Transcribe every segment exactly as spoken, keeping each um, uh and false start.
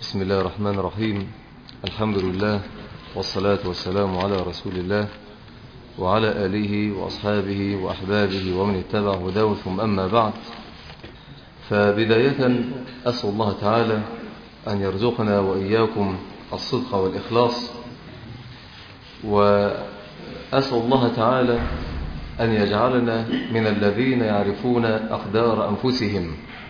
بسم الله الرحمن الرحيم. الحمد لله والصلاة والسلام على رسول الله وعلى آله وأصحابه وأحبابه ومن اتبع هداه، ثم أما بعد. فبداية أسأل الله تعالى أن يرزقنا وإياكم الصدق والإخلاص، وأسأل الله تعالى أن يجعلنا من الذين يعرفون أقدار أنفسهم.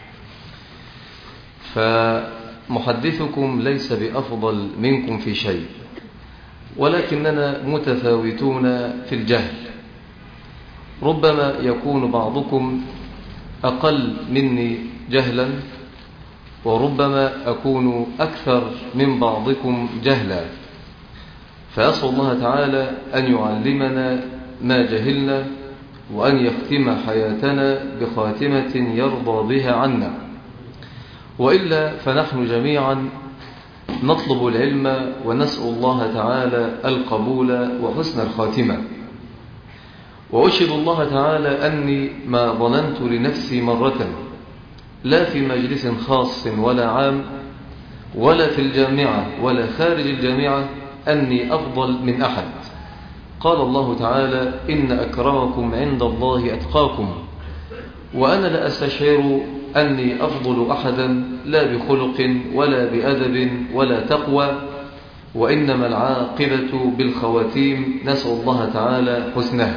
فمحدثكم ليس بأفضل منكم في شيء، ولكننا متفاوتون في الجهل. ربما يكون بعضكم أقل مني جهلا، وربما أكون أكثر من بعضكم جهلا، فأسأل الله تعالى أن يعلمنا ما جهلنا، وأن يختم حياتنا بخاتمة يرضى بها عنا، وإلا فنحن جميعا نطلب العلم ونسأل الله تعالى القبول وحسن الخاتمة. وأشهد الله تعالى أني ما ظننت لنفسي مرة، لا في مجلس خاص ولا عام ولا في الجامعة ولا خارج الجامعة، أني أفضل من أحد. قال الله تعالى: إن أكرمكم عند الله أتقاكم. وأنا لا أستشعر أني أفضل أحدا، لا بخلق ولا بأدب ولا تقوى، وإنما العاقبة بالخواتيم، نسأل الله تعالى حسنها.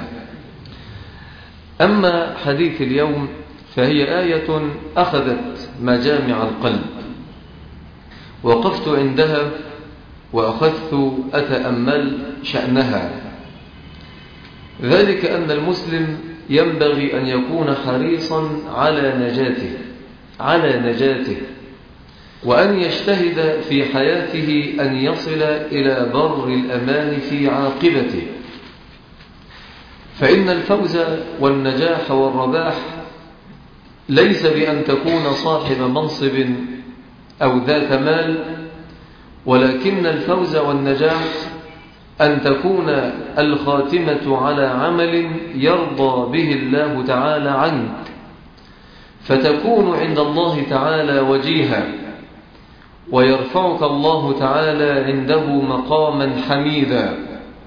أما حديث اليوم فهي آية أخذت مجامع القلب، وقفت عندها وأخذت أتأمل شأنها، ذلك أن المسلم ينبغي أن يكون حريصا على نجاته على نجاته وأن يجتهد في حياته أن يصل إلى بر الأمان في عاقبته، فإن الفوز والنجاح والرباح ليس بأن تكون صاحب منصب أو ذات مال، ولكن الفوز والنجاح أن تكون الخاتمة على عمل يرضى به الله تعالى عنك، فتكون عند الله تعالى وجيها، ويرفعك الله تعالى عنده مقاما حميدا،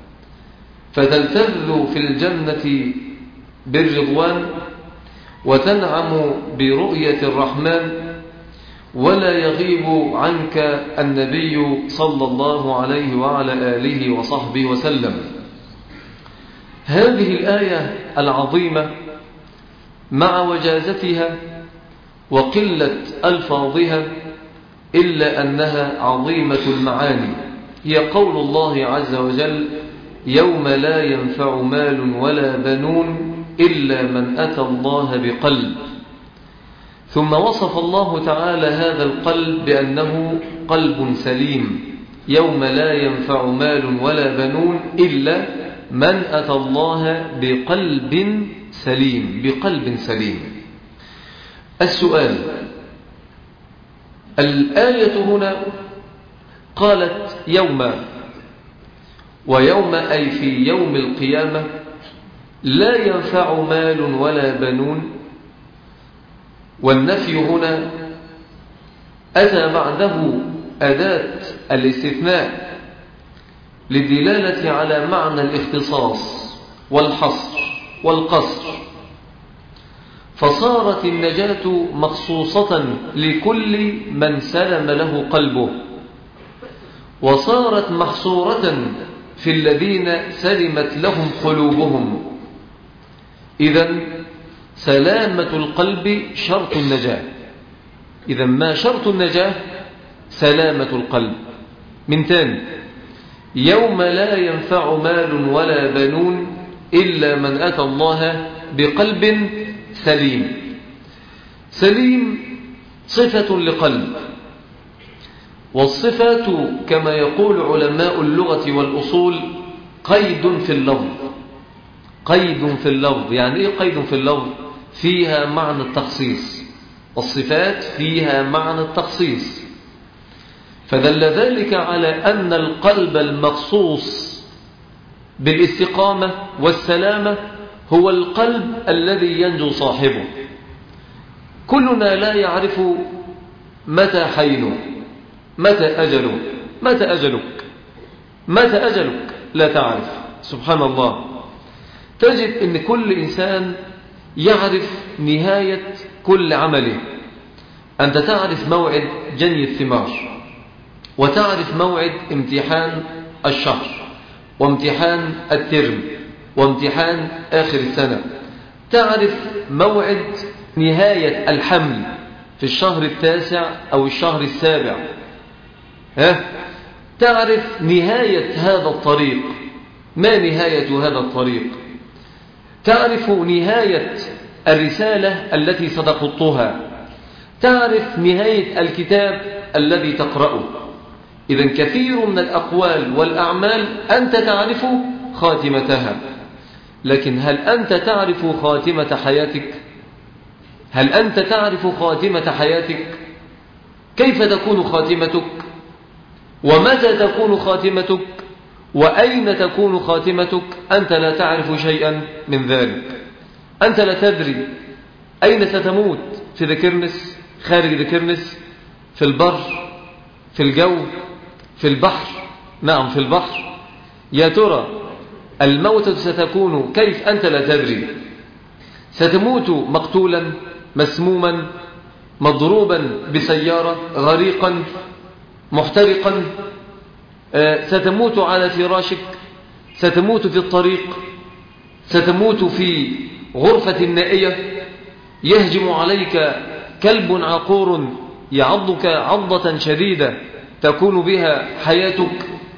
فتلتذ في الجنة بالرضوان وتنعم برؤية الرحمن، ولا يغيب عنك النبي صلى الله عليه وعلى آله وصحبه وسلم. هذه الآية العظيمة مع وجازتها وقلة ألفاظها، إلا أنها عظيمة المعاني، هي قول الله عز وجل: يوم لا ينفع مال ولا بنون إلا من أتى الله بقلب. ثم وصف الله تعالى هذا القلب بأنه قلب سليم، يوم لا ينفع مال ولا بنون إلا من أتى الله بقلب سليم بقلب سليم. السؤال: الآية هنا قالت يوم، ويوم أي في يوم القيامة لا ينفع مال ولا بنون، والنفي هنا أتى بعده أداة الاستثناء للدلالة على معنى الاختصاص والحصر والقصر، فصارت النجاة مخصوصة لكل من سلم له قلبه، وصارت محصورة في الذين سلمت لهم قلوبهم. إذن سلامة القلب شرط النجاة. إذن ما شرط النجاة؟ سلامة القلب. من تاني: يوم لا ينفع مال ولا بنون إلا من أتى الله بقلب سليم. سليم صفة لقلب، والصفات كما يقول علماء اللغة والأصول قيد في اللفظ. قيد في اللفظ يعني إيه قيد في اللفظ؟ فيها معنى التخصيص، والصفات فيها معنى التخصيص، فدل ذلك على أن القلب المخصوص بالاستقامة والسلامة هو القلب الذي ينجو صاحبه. كلنا لا يعرف متى حينه، متى أجله؟ متى أجلك؟ متى أجلك؟ لا تعرف. سبحان الله. تجد أن كل إنسان يعرف نهاية كل عمله. أنت تعرف موعد جني الثمار، وتعرف موعد امتحان الشهر، وامتحان الترم، وامتحان آخر السنة. تعرف موعد نهاية الحمل في الشهر التاسع أو الشهر السابع. ها؟ تعرف نهاية هذا الطريق. ما نهاية هذا الطريق؟ تعرف نهاية الرسالة التي ستخطها، تعرف نهاية الكتاب الذي تقرأه. إذن كثير من الأقوال والأعمال أنت تعرف خاتمتها، لكن هل أنت تعرف خاتمة حياتك؟ هل أنت تعرف خاتمة حياتك؟ كيف تكون خاتمتك؟ ومتى تكون خاتمتك؟ وأين تكون خاتمتك؟ أنت لا تعرف شيئا من ذلك. أنت لا تدري أين ستموت، في ذكرنس، خارج ذكرنس، في البر، في الجو، في البحر. نعم، في البحر. يا ترى الموت ستكون كيف؟ أنت لا تدري. ستموت مقتولا، مسموما، مضروبا بسيارة، غريقا، محترقا. ستموت على فراشك، ستموت في الطريق، ستموت في غرفة نائية، يهجم عليك كلب عقور يعضك عضة شديدة تكون بها حياتك.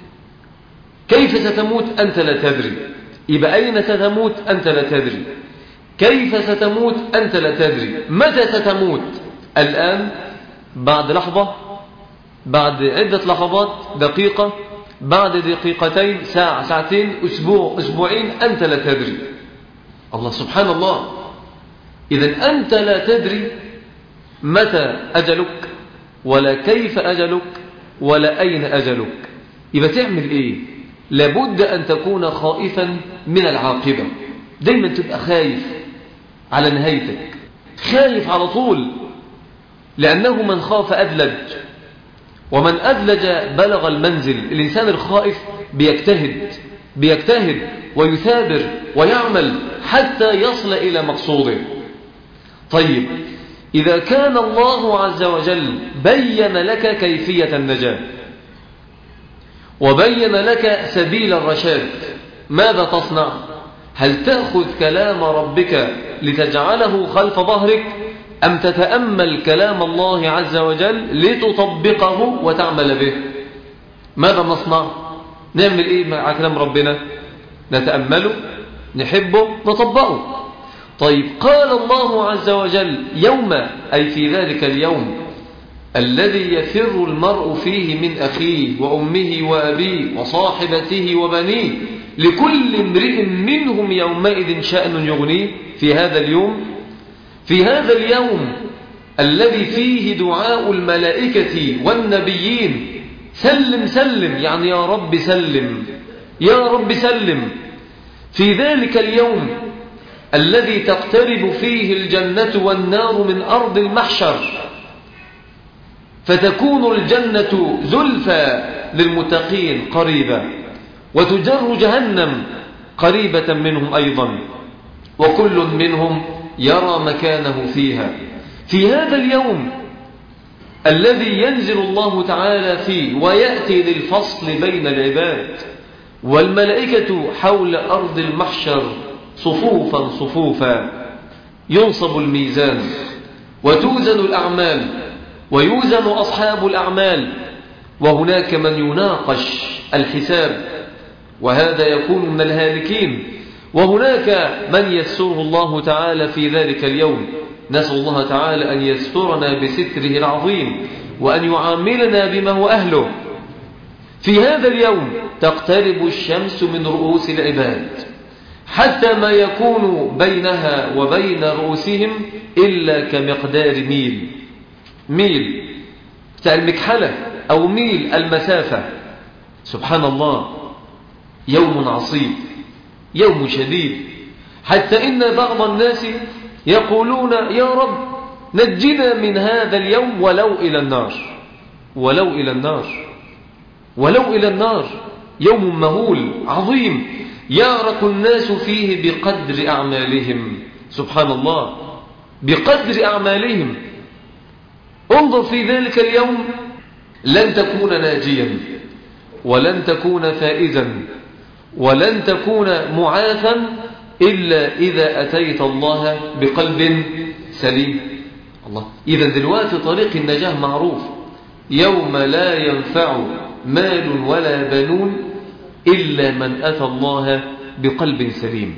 كيف ستموت؟ أنت لا تدري. يبقى أين ستموت؟ أنت لا تدري. كيف ستموت؟ أنت لا تدري. متى ستموت؟ الآن، بعد لحظة، بعد عدة لحظات، دقيقة، بعد دقيقتين، ساعة، ساعتين، أسبوع، أسبوعين، أنت لا تدري. الله، سبحان الله. إذن أنت لا تدري متى أجلك، ولا كيف أجلك، ولا أين أجلك. يبقى تعمل إيه؟ لابد أن تكون خائفا من العاقبة. دايما تبقى خايف على نهايتك، خايف على طول، لأنه من خاف أدلج، ومن أدلج بلغ المنزل. الإنسان الخائف بيجتهد بيجتهد ويثابر ويعمل حتى يصل إلى مقصوده. طيب، إذا كان الله عز وجل بين لك كيفية النجاة، وبين لك سبيل الرشاد، ماذا تصنع؟ هل تأخذ كلام ربك لتجعله خلف ظهرك، أم تتأمل كلام الله عز وجل لتطبقه وتعمل به؟ ماذا نصنع؟ نعمل إيه مع كلام ربنا؟ نتأمله، نحبه، نطبقه. طيب، قال الله عز وجل: يوم، أي في ذلك اليوم الذي يفر المرء فيه من أخيه وأمه وأبيه وصاحبته وبنيه لكل امرئ منهم يومئذ شأن يغنيه. في هذا اليوم في هذا اليوم الذي فيه دعاء الملائكة والنبيين: سلم سلم، يعني يا رب سلم، يا رب سلم. في ذلك اليوم الذي تقترب فيه الجنة والنار من أرض المحشر، فتكون الجنة زلفى للمتقين قريبا، وتجر جهنم قريبة منهم أيضا، وكل منهم يرى مكانه فيها. في هذا اليوم الذي ينزل الله تعالى فيه ويأتي للفصل بين العباد، والملائكة حول أرض المحشر صفوفا صفوفا، ينصب الميزان وتوزن الأعمال ويوزن أصحاب الأعمال، وهناك من يناقش الحساب، وهذا يكون من الهالكين، وهناك من يسره الله تعالى في ذلك اليوم. نسأل الله تعالى أن يسترنا بستره العظيم، وأن يعاملنا بما هو أهله. في هذا اليوم تقترب الشمس من رؤوس العباد، حتى ما يكون بينها وبين رؤوسهم إلا كمقدار ميل ميل بتاع المكحلة، أو ميل المسافة. سبحان الله، يوم عصيب، يوم شديد، حتى إن بعض الناس يقولون: يا رب نجنا من هذا اليوم ولو إلى النار. ولو إلى النار، ولو إلى النار. يوم مهول عظيم يعرق الناس فيه بقدر أعمالهم. سبحان الله، بقدر أعمالهم. انظر في ذلك اليوم لن تكون ناجيا، ولن تكون فائزا، ولن تكون معافا إلا إذا أتيت الله بقلب سليم. الله، إذا دلوقتي طريق النجاة معروف: يوم لا ينفع مال ولا بنون إلا من أتى الله بقلب سليم.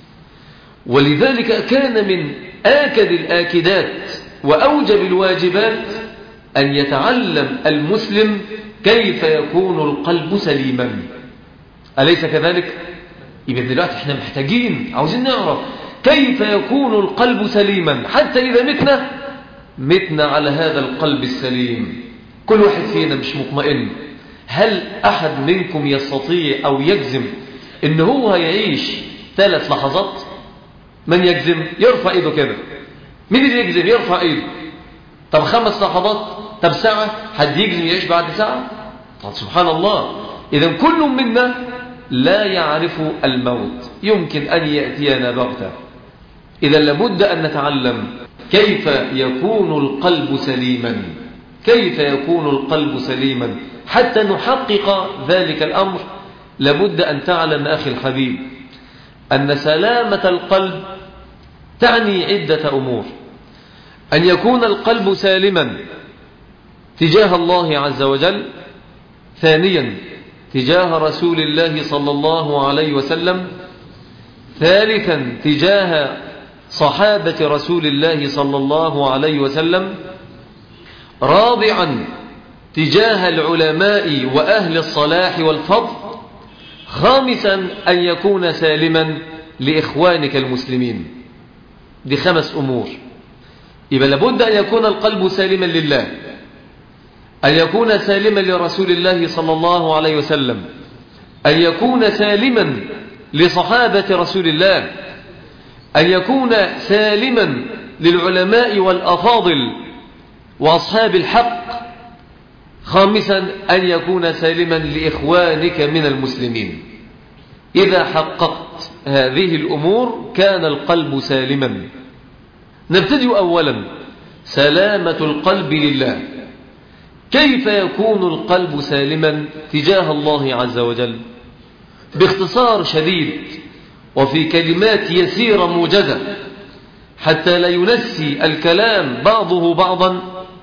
ولذلك كان من آكد الآكدات وأوجب الواجبات أن يتعلم المسلم كيف يكون القلب سليما. أليس كذلك؟ يبقى دلوقتي احنا محتاجين عاوزين نعرف كيف يكون القلب سليما، حتى إذا متنا متنا على هذا القلب السليم. كل واحد فينا مش مطمئن. هل أحد منكم يستطيع أو يجزم إن هو هيعيش ثلاث لحظات؟ من يجزم؟ يرفع إيده كده. مين اللي يجزم؟ يرفع إيده. طب خمس لحظات؟ طب ساعة؟ حد يجزم يعيش بعد ساعة؟ طب سبحان الله. إذا كل منا لا يعرف الموت، يمكن أن يأتينا بغتة. إذا لابد أن نتعلم كيف يكون القلب سليما، كيف يكون القلب سليما. حتى نحقق ذلك الأمر لابد أن تعلم أخي الحبيب أن سلامة القلب تعني عدة أمور: أن يكون القلب سالما تجاه الله عز وجل، ثانيا تجاه رسول الله صلى الله عليه وسلم، ثالثا تجاه صحابة رسول الله صلى الله عليه وسلم، رابعا تجاه العلماء وأهل الصلاح والفضل، خامسا أن يكون سالما لإخوانك المسلمين. دي خمس أمور. يبقى لابد أن يكون القلب سالما لله، أن يكون سالما لرسول الله صلى الله عليه وسلم، أن يكون سالما لصحابة رسول الله، أن يكون سالما للعلماء والأفاضل وأصحاب الحق، خامسا أن يكون سالما لإخوانك من المسلمين. إذا حققت هذه الأمور كان القلب سالما. نبتدئ أولا سلامة القلب لله. كيف يكون القلب سالما تجاه الله عز وجل؟ باختصار شديد وفي كلمات يسيرة موجزة حتى لا ينسي الكلام بعضه بعضا،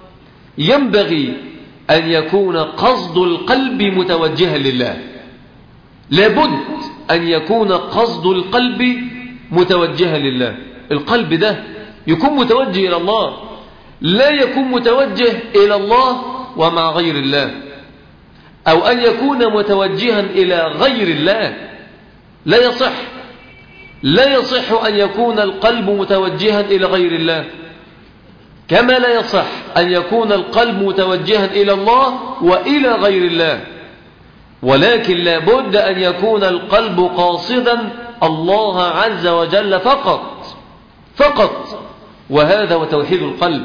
ينبغي أن يكون قصد القلب متوجها لله. لابد أن يكون قصد القلب متوجها لله. القلب ده يكون متوجه إلى الله، لا يكون متوجه إلى الله ومع غير الله، أو أن يكون متوجها إلى غير الله. لا يصح لا يصح أن يكون القلب متوجها إلى غير الله، كما لا يصح أن يكون القلب متوجها إلى الله وإلى غير الله. ولكن لا بد أن يكون القلب قاصدا الله عز وجل فقط فقط. وهذا هو توحيد القلب،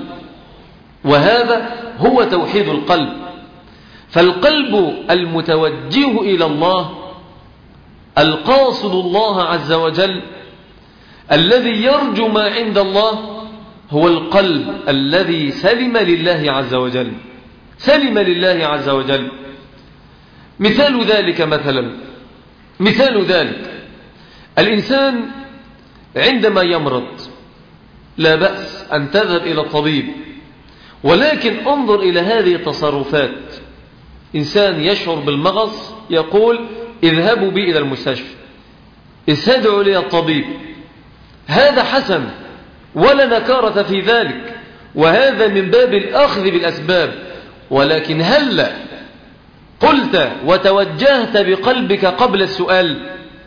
وهذا هو توحيد القلب. فالقلب المتوجه إلى الله، القاصد الله عز وجل، الذي يرجو ما عند الله، هو القلب الذي سلم لله عز وجل، سلم لله عز وجل. مثال ذلك مثلا مثال ذلك الإنسان عندما يمرض لا بأس أن تذهب إلى الطبيب، ولكن انظر إلى هذه التصرفات. إنسان يشعر بالمغص يقول اذهبوا بي إلى المستشفى، استدعوا لي الطبيب. هذا حسن ولا نكارة في ذلك، وهذا من باب الأخذ بالأسباب. ولكن هل قلت وتوجهت بقلبك قبل السؤال؟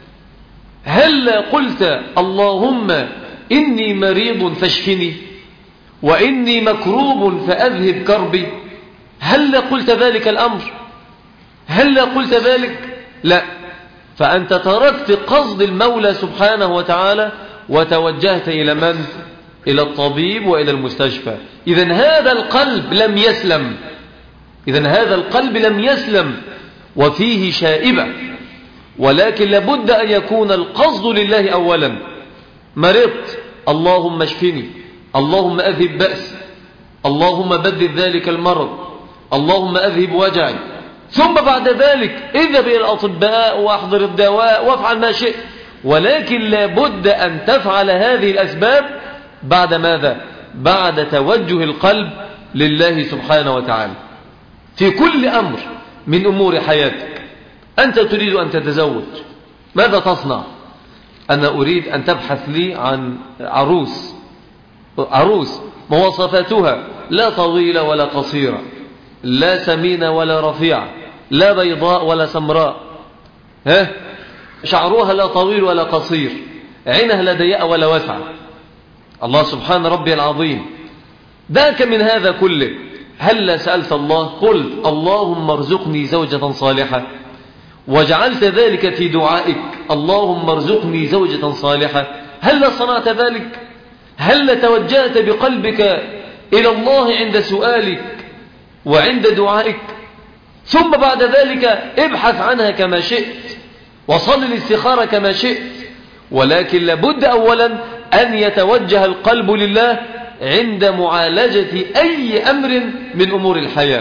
هل قلت اللهم إني مريض فاشفني، وإني مكروب فأذهب كربي؟ هل قلت ذلك الأمر؟ هل قلت ذلك؟ لا. فأنت تركت قصد المولى سبحانه وتعالى وتوجهت إلى من؟ إلى الطبيب وإلى المستشفى. إذن هذا القلب لم يسلم، إذن هذا القلب لم يسلم وفيه شائبة، ولكن لابد أن يكون القصد لله أولا. مرضت، اللهم اشفني، اللهم أذهب بأس، اللهم بدل ذلك المرض، اللهم أذهب وجعي. ثم بعد ذلك اذهب إلى الأطباء واحضر الدواء وافعل ما شئت، ولكن لابد أن تفعل هذه الأسباب بعد ماذا؟ بعد توجه القلب لله سبحانه وتعالى في كل أمر من أمور حياتك. أنت تريد أن تتزوج، ماذا تصنع؟ أنا أريد أن تبحث لي عن عروس عروس مواصفاتها لا طويلة ولا قصيرة، لا سمينة ولا رفيعة، لا بيضاء ولا سمراء، ها؟ شعرها لا طويل ولا قصير، عينها لا ضيقة ولا واسعة. الله سبحان ربي العظيم. ذاك من هذا كله هل سألت الله؟ قلت اللهم ارزقني زوجة صالحة، وجعلت ذلك في دعائك، اللهم ارزقني زوجة صالحة. هل صنعت ذلك؟ هل توجهت بقلبك إلى الله عند سؤالك وعند دعائك؟ ثم بعد ذلك ابحث عنها كما شئت وصل الاستخارة كما شئت، ولكن لابد أولا أن يتوجه القلب لله عند معالجة أي أمر من أمور الحياة.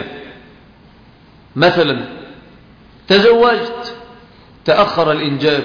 مثلا تزوجت، تأخر الإنجاب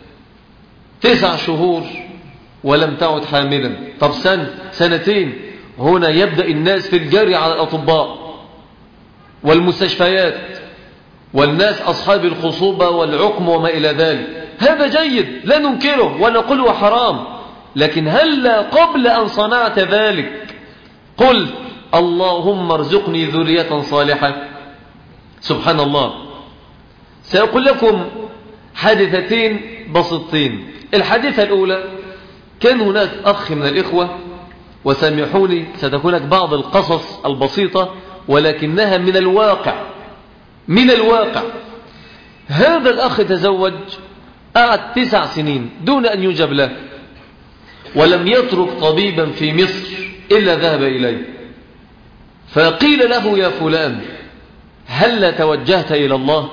تسع شهور ولم تعد حاملا، طب سنة سنتين، هنا يبدأ الناس في الجري على الأطباء والمستشفيات والناس أصحاب الخصوبة والعقم وما إلى ذلك. هذا جيد لا ننكره ونقول هو حرام، لكن هل قبل أن صنعت ذلك قل اللهم ارزقني ذرية صالحة؟ سبحان الله. سأقول لكم حادثتين بسيطتين. الحادثة الأولى، كان هناك أخ من الإخوة، وسامحوني ستكون لك بعض القصص البسيطة ولكنها من الواقع من الواقع. هذا الأخ تزوج، قعد تسع سنين دون أن يجب له، ولم يترك طبيبا في مصر إلا ذهب إليه، فقيل له يا فلان هل توجهت إلى الله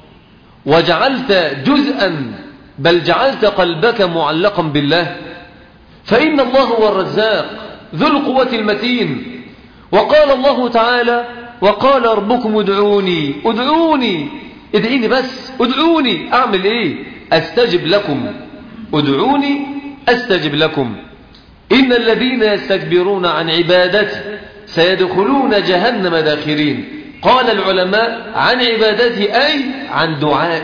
وجعلت جزءا بل جعلت قلبك معلقا بالله؟ فإن الله هو الرزاق ذو القوة المتين، وقال الله تعالى وقال ربكم ادعوني ادعوني ادعيني بس، ادعوني أعمل إيه؟ أستجب لكم، ادعوني أستجب لكم. إن الذين يستكبرون عن عبادتي سيدخلون جهنم داخرين. قال العلماء عن عبادتي أي عن دعائي.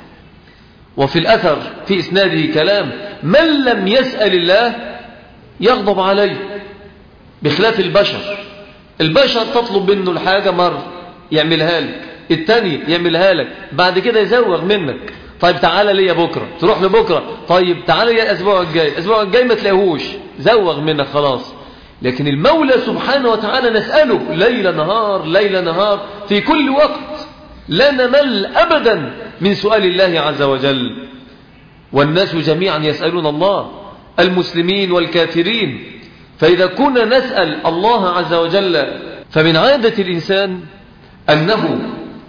وفي الأثر في إسناده كلام: من لم يسأل الله يغضب عليه، بخلاف البشر. البشر تطلب منه الحاجة مرة يعملها لك، التاني يعملها لك، بعد كده يزوغ منك. طيب تعالى لي بكرة، تروح لبكرة، طيب تعالى لي الأسبوع الجاي، الأسبوع الجاي ما تلاقيهوش، زوغ منك خلاص. لكن المولى سبحانه وتعالى نسأله ليل نهار ليل نهار في كل وقت، لا نمل أبدا من سؤال الله عز وجل. والناس جميعا يسألون الله، المسلمين والكافرين. فإذا كنا نسأل الله عز وجل، فمن عادة الإنسان أنه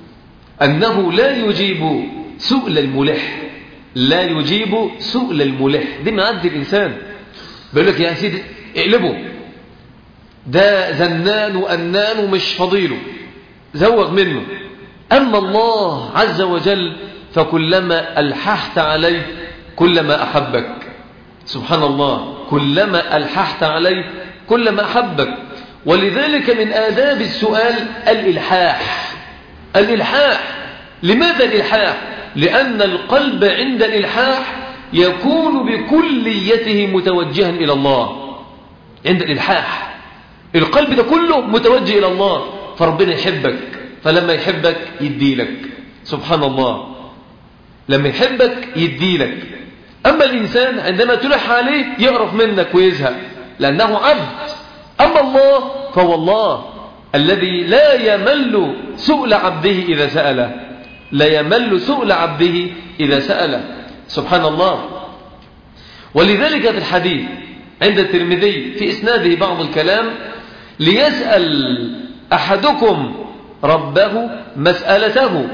أنه لا يجيب سؤل الملح، لا يجيب سؤل الملح. دي من عادة الإنسان، بيقول لك يا سيدي اقلبه، ده زنان وأنان ومش فضيله، زوغ منه. أما الله عز وجل فكلما ألححت عليه كلما أحبك. سبحان الله، كلما ألححت عليه كلما أحبك. ولذلك من آداب السؤال الإلحاح. الإلحاح، لماذا الإلحاح؟ لأن القلب عند الإلحاح يكون بكليته متوجها إلى الله. عند الإلحاح القلب ده كله متوجه إلى الله، فربنا يحبك، فلما يحبك يديلك. سبحان الله، لما يحبك يديلك. أما الإنسان عندما تلح عليه يقرف منك ويزهق لأنه عبد. أما الله فهو الله الذي لا يمل سؤل عبده إذا سأله، لا يمل سؤل عبده إذا سأله. سبحان الله. ولذلك في الحديث عند الترمذي في إسناده بعض الكلام: ليسأل أحدكم ربه مسألته،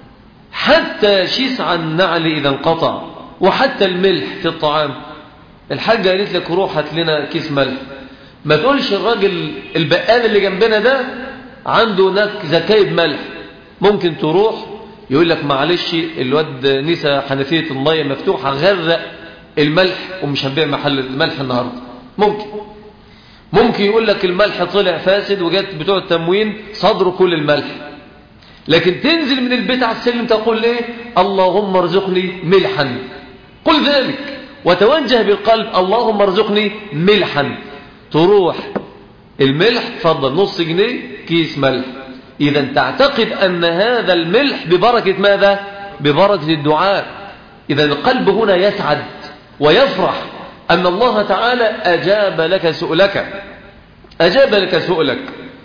حتى شسع النعل إذا انقطع، وحتى الملح في الطعام. الحاجة قالت لك روح هات لنا كيس ملح، ما تقولش الراجل البقال اللي جنبنا ده عنده هناك زكايب ملح. ممكن تروح يقول لك معلش الواد نسى حنفية المية مفتوحة غرق الملح ومش هنبيع محل الملح النهاردة. ممكن ممكن يقول لك الملح طلع فاسد وجات بتوع التموين صدروا كل الملح. لكن تنزل من البيت على السلم تقول ايه؟ اللهم ارزقني ملحا. قل ذلك وتوجه بالقلب اللهم ارزقني ملحا. تروح الملح فضل نص جنيه كيس ملح. إذا تعتقد أن هذا الملح ببركة ماذا؟ ببركة الدعاء. إذا القلب هنا يسعد ويفرح أن الله تعالى أجاب لك سؤلك، أجاب لك سؤلك.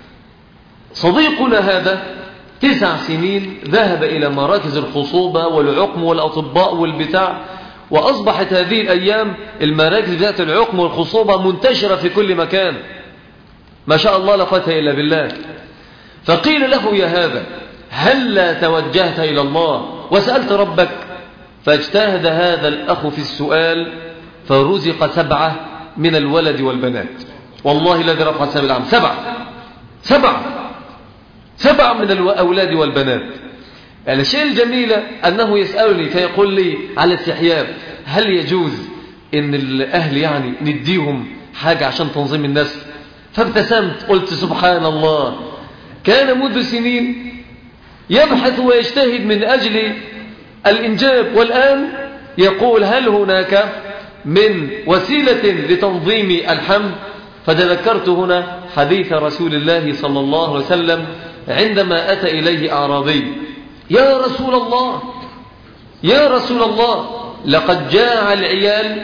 صديقنا هذا تسع سنين ذهب إلى مراكز الخصوبة والعقم والأطباء والبتاع، وأصبحت هذه الأيام المراكز ذات العقم والخصوبة منتشرة في كل مكان، ما شاء الله لا قوة إلا بالله. فقيل له يا هذا هل لا توجهت إلى الله وسألت ربك؟ فاجتهد هذا الأخ في السؤال فرزق سبعة من الولد والبنات. والله الذي رفع السماء العام سبعة سبعة سبعة من الأولاد والبنات. يعني الشيء الجميل أنه يسألني فيقول لي على استحياء هل يجوز إن الأهل يعني نديهم حاجة عشان تنظيم النسل؟ فابتسمت قلت سبحان الله، كان منذ سنين يبحث ويجتهد من أجل الإنجاب، والآن يقول هل هناك من وسيلة لتنظيم الحمل؟ فتذكرت هنا حديث رسول الله صلى الله عليه وسلم عندما أتى إليه أعرابي: يا رسول الله يا رسول الله لقد جاع العيال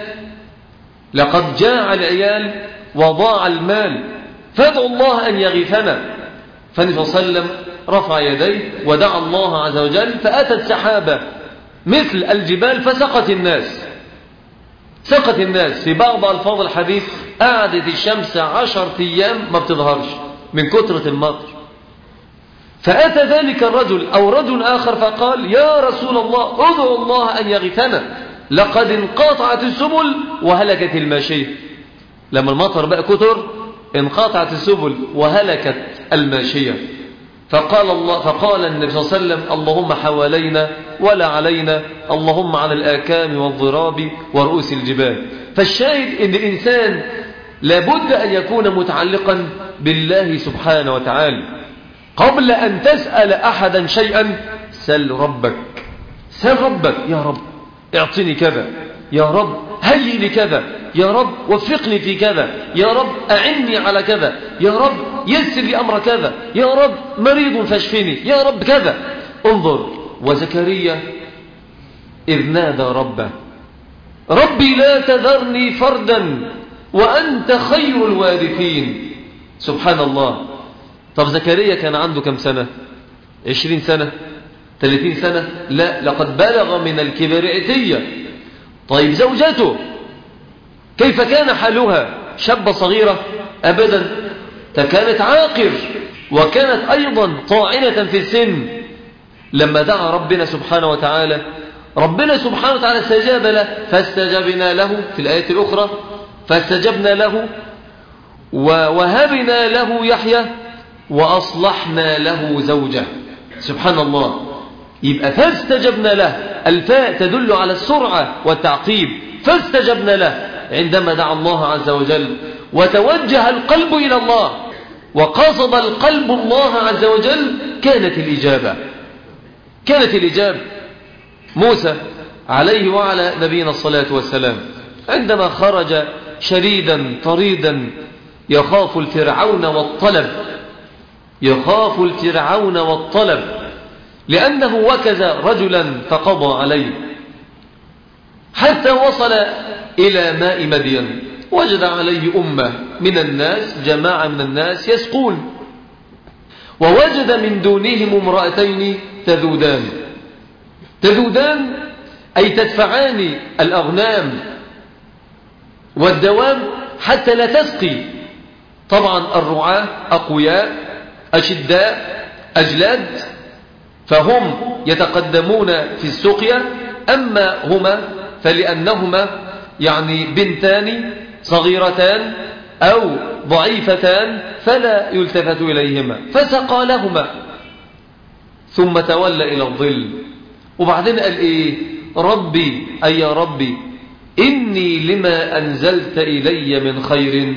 لقد جاع العيال وضاع المال، فادعوا الله أن يغيثنا. فالنبي صلى الله عليه وسلم رفع يديه ودعا الله عز وجل، فأتت سحابة مثل الجبال فسقت الناس سقت الناس. في بعض ألفاظ الحديث قعدت الشمس عشر أيام ما بتظهرش من كثرة المطر. فأتى ذلك الرجل أو رجل آخر فقال: يا رسول الله ادعو الله أن يغيثنا، لقد انقطعت السبل وهلكت الماشية. لما المطر بقى كتر انقطعت السبل وهلكت الماشية. فقال الله فقال النبي صلى الله عليه وسلم: اللهم حوالينا ولا علينا، اللهم على الآكام والضراب ورؤوس الجبال. فالشاهد ان الإنسان لابد أن يكون متعلقا بالله سبحانه وتعالى. قبل أن تسأل أحدا شيئا سل ربك سل ربك يا رب اعطني كذا، يا رب هيئ لي كذا، يا رب وفقني في كذا، يا رب أعني على كذا، يا رب يسر لي أمر كذا، يا رب مريض فاشفني، يا رب كذا. انظر، وزكريا إذ نادى ربه: ربي لا تذرني فردا وأنت خير الوارثين. سبحان الله. طب زكريا كان عنده كم سنة؟ عشرين سنة؟ ثلاثين سنة؟ لا، لقد بلغ من الكبر عتية. طيب زوجته كيف كان حالها؟ شابة صغيرة؟ أبدا، كانت عاقر وكانت أيضا طاعنة في السن. لما دعا ربنا سبحانه وتعالى ربنا سبحانه وتعالى استجاب له، فاستجبنا له في الآية الأخرى، فاستجبنا له ووهبنا له يحيى وأصلحنا له زوجه. سبحان الله. يبقى فاستجبنا له، الفاء تدل على السرعة والتعقيب. فاستجبنا له عندما دعا الله عز وجل وتوجه القلب إلى الله وقصد القلب الله عز وجل، كانت الإجابة كانت الإجابة. موسى عليه وعلى نبينا الصلاة والسلام عندما خرج شريدا طريدا يخاف الفرعون والطلب يخاف الفرعون والطلب لأنه وكز رجلا فقضى عليه، حتى وصل إلى ماء مدين، وجد عليه أمة من الناس، جماعة من الناس يسقون، ووجد من دونهم امرأتين تذودان تذودان أي تدفعان الأغنام والدواب حتى لا تسقي. طبعا الرعاة أقوياء أشداء أجلاد فهم يتقدمون في السقيا، أما هما فلأنهما يعني بنتان صغيرتان أو ضعيفتان فلا يلتفت إليهما، فسقى لهما ثم تولى إلى الظل. وبعدين قال إيه؟ ربي أي يا ربي إني لما أنزلت إلي من خير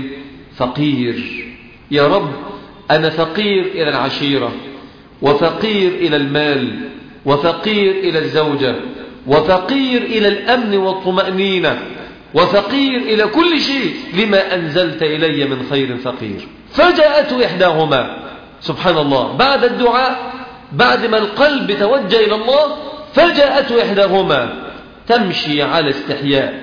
فقير. يا رب أنا فقير إلى العشيرة، وفقير إلى المال، وفقير إلى الزوجة، وفقير إلى الأمن والطمأنينة، وفقير إلى كل شيء. لما أنزلت إلي من خير فقير. فجاءت إحداهما، سبحان الله، بعد الدعاء، بعد ما القلب توجه إلى الله، فجاءت إحداهما تمشي على استحياء.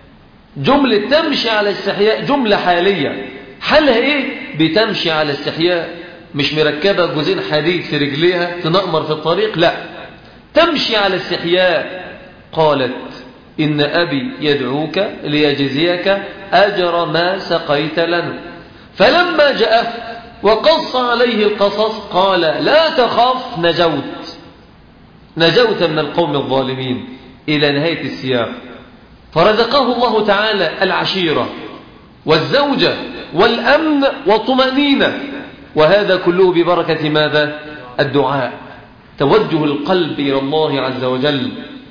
جملة تمشي على استحياء جملة حالية، حالها إيه؟ بتمشي على استحياء، مش مركبة جزين حديد في رجليها تنقمر في الطريق، لا، تمشي على استحياء. قالت إن أبي يدعوك ليجزيك أجر ما سقيت لنا. فلما جاء وقص عليه القصص قال لا تخف، نجوت نجوت من القوم الظالمين، إلى نهاية السياق. فرزقه الله تعالى العشيرة والزوجة والأمن والطمأنينة، وهذا كله ببركة ماذا؟ الدعاء، توجه القلب إلى الله عز وجل.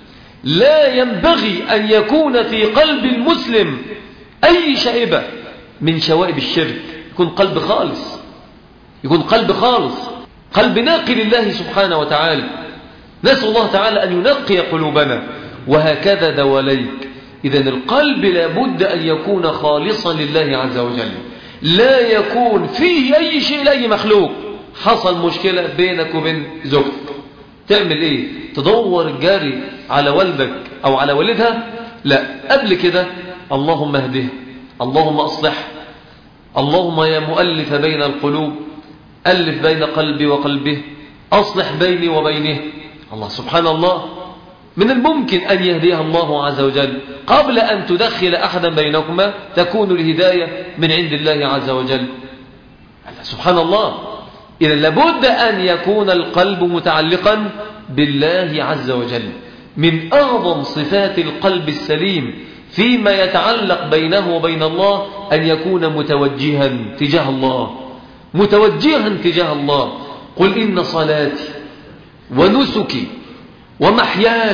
لا ينبغي أن يكون في قلب المسلم أي شائبة من شوائب الشرك، يكون قلب خالص، يكون قلب خالص، قلب ناقي لله سبحانه وتعالى. نسأل الله تعالى أن ينقي قلوبنا، وهكذا دواليك. إذن القلب لابد أن يكون خالصا لله عز وجل، لا يكون فيه أي شيء لأي مخلوق. حصل مشكلة بينك وبين زوجتك، تعمل إيه؟ تدور جاري على والدك أو على والدها؟ لا، قبل كده اللهم اهده، اللهم أصلح، اللهم يا مؤلف بين القلوب ألف بين قلبي وقلبه، أصلح بيني وبينه. الله سبحان الله، من الممكن أن يهديها الله عز وجل قبل أن تدخل أحدا بينكما، تكون الهداية من عند الله عز وجل. سبحان الله. إذا لابد أن يكون القلب متعلقا بالله عز وجل. من أعظم صفات القلب السليم فيما يتعلق بينه وبين الله أن يكون متوجها تجاه الله، متوجها تجاه الله. قل إن صلاتي ونسكي ومحياي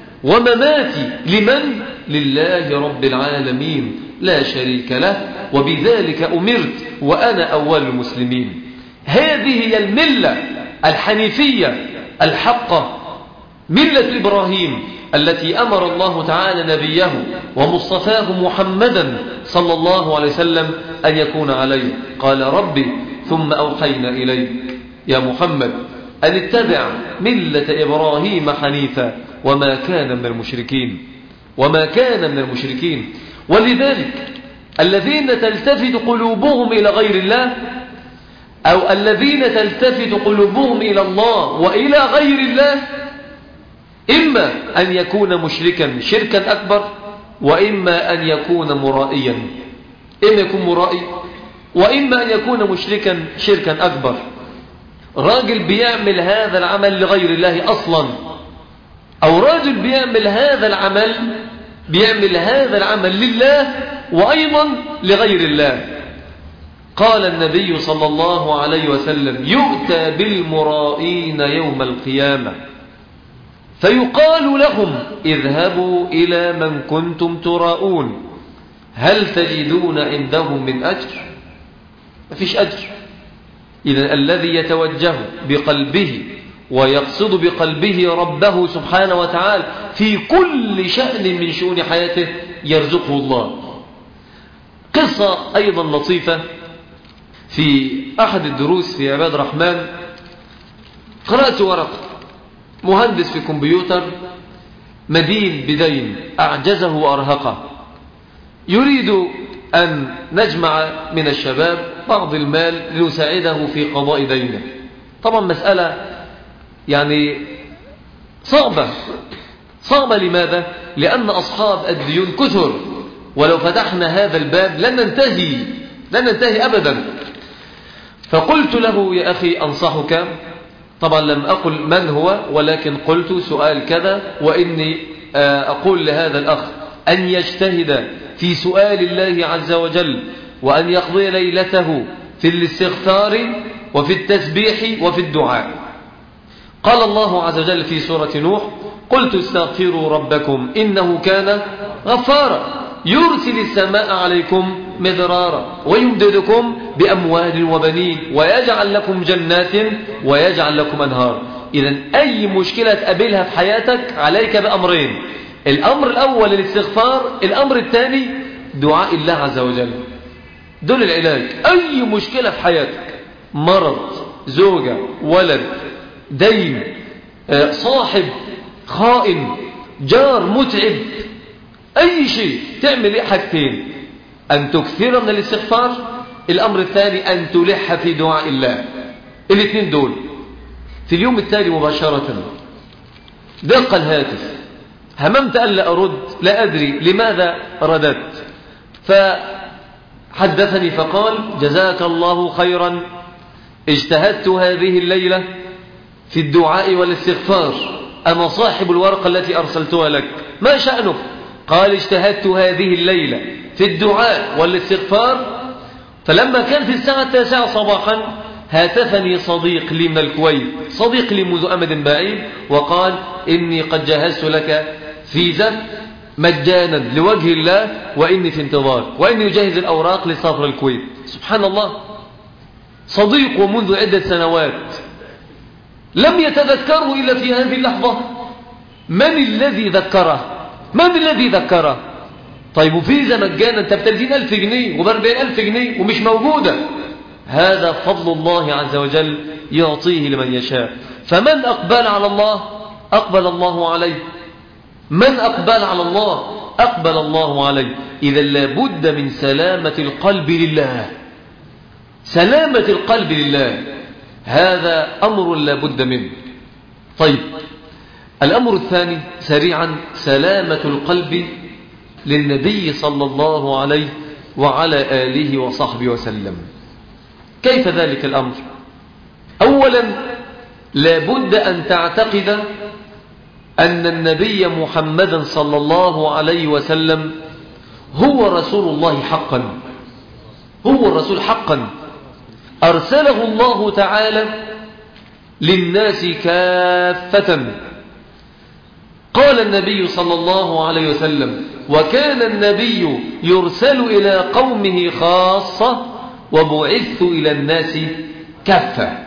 ومماتي لمن؟ لله رب العالمين لا شريك له، وبذلك أمرت وأنا أول المسلمين. هذه هي الملة الحنيفية الحقة، ملة إبراهيم التي أمر الله تعالى نبيه ومصطفاه محمدا صلى الله عليه وسلم أن يكون عليه. قال ربي ثم أوحينا إليك يا محمد أن اتبع ملة إبراهيم حنيفا وما كان من المشركين، وما كان من المشركين. ولذلك الذين تلتفت قلوبهم إلى غير الله، أو الذين تلتفت قلوبهم إلى الله وإلى غير الله، إما أن يكون مشركا شركا أكبر، وإما أن يكون مرائيا، إما يكون مرائي، وإما أن يكون مشركا شركا أكبر. راجل بيعمل هذا العمل لغير الله أصلا، أو راجل بيعمل هذا العمل بيعمل هذا العمل لله وأيضا لغير الله. قال النبي صلى الله عليه وسلم يؤتى بالمرائين يوم القيامة فيقال لهم اذهبوا إلى من كنتم تراءون هل تجدون عندهم من أجر؟ ما فيش أجر. إذن الذي يتوجه بقلبه ويقصد بقلبه ربه سبحانه وتعالى في كل شأن من شؤون حياته يرزقه الله. قصة أيضا لطيفة في أحد الدروس في عباد الرحمن، قرأت ورقة مهندس في كمبيوتر مدين بدين أعجزه وأرهقه، يريد أن نجمع من الشباب بعض المال لنساعده في قضاء دينه. طبعا مسألة يعني صعبة صعبة. لماذا؟ لأن أصحاب الديون كثر، ولو فتحنا هذا الباب لن ننتهي لن ننتهي أبدا. فقلت له يا أخي أنصحك طبعا لم أقل من هو، ولكن قلت سؤال كذا، وإني أقول لهذا الأخ أن يجتهد في سؤال الله عز وجل، وأن يقضي ليلته في الاستغفار وفي التسبيح وفي الدعاء. قال الله عز وجل في سورة نوح: قلت استغفروا ربكم إنه كان غفارا يرسل السماء عليكم مدرارا ويمددكم بأموال وبنين ويجعل لكم جنات ويجعل لكم أنهار. إذن أي مشكلة تقابلها في حياتك عليك بأمرين: الأمر الأول الاستغفار، الأمر الثاني دعاء الله عز وجل. دول العلاج. أي مشكلة في حياتك، مرض، زوجة، ولد، دين، صاحب خائن، جار متعب، أي شيء، تعمل إيه؟ حاجتين: أن تكثر من الاستغفار، الأمر الثاني أن تلح في دعاء الله. الاثنين دول. في اليوم التالي مباشرة دق الهاتف، هممت ألا أرد، لا أدري لماذا رددت، فحدثني فقال: جزاك الله خيرا، اجتهدت هذه الليلة في الدعاء والاستغفار، أنا صاحب الورقة التي أرسلتها لك، ما شأنك؟ قال: اجتهدت هذه الليلة في الدعاء والاستغفار. فلما كان في الساعة التاسعة صباحا هاتفني صديق لي من الكويت، صديق لي منذ أمد بعيد، وقال: إني قد جهزت لك فيزا مجانا لوجه الله، وإني في انتظار، وإني يجهز الأوراق لسفر الكويت. سبحان الله، صديق ومنذ عدة سنوات لم يتذكره إلا في هذه اللحظة. من الذي ذكره؟ من الذي ذكره؟ طيب وفيزا مجانا، انت بثلاثين ألف جنيه وبأربعين ألف جنيه ومش موجودة. هذا فضل الله عز وجل يعطيه لمن يشاء. فمن أقبل على الله أقبل الله عليه، من أقبل على الله أقبل الله عليه. إذا لابد من سلامة القلب لله، سلامة القلب لله، هذا أمر لابد منه. طيب الأمر الثاني سريعا: سلامة القلب للنبي صلى الله عليه وعلى آله وصحبه وسلم. كيف ذلك الأمر؟ أولا لابد أن تعتقد أن النبي محمدا صلى الله عليه وسلم هو رسول الله حقا، هو الرسول حقا، أرسله الله تعالى للناس كافة. قال النبي صلى الله عليه وسلم: وكان النبي يرسل إلى قومه خاصة وبعثت إلى الناس كافة،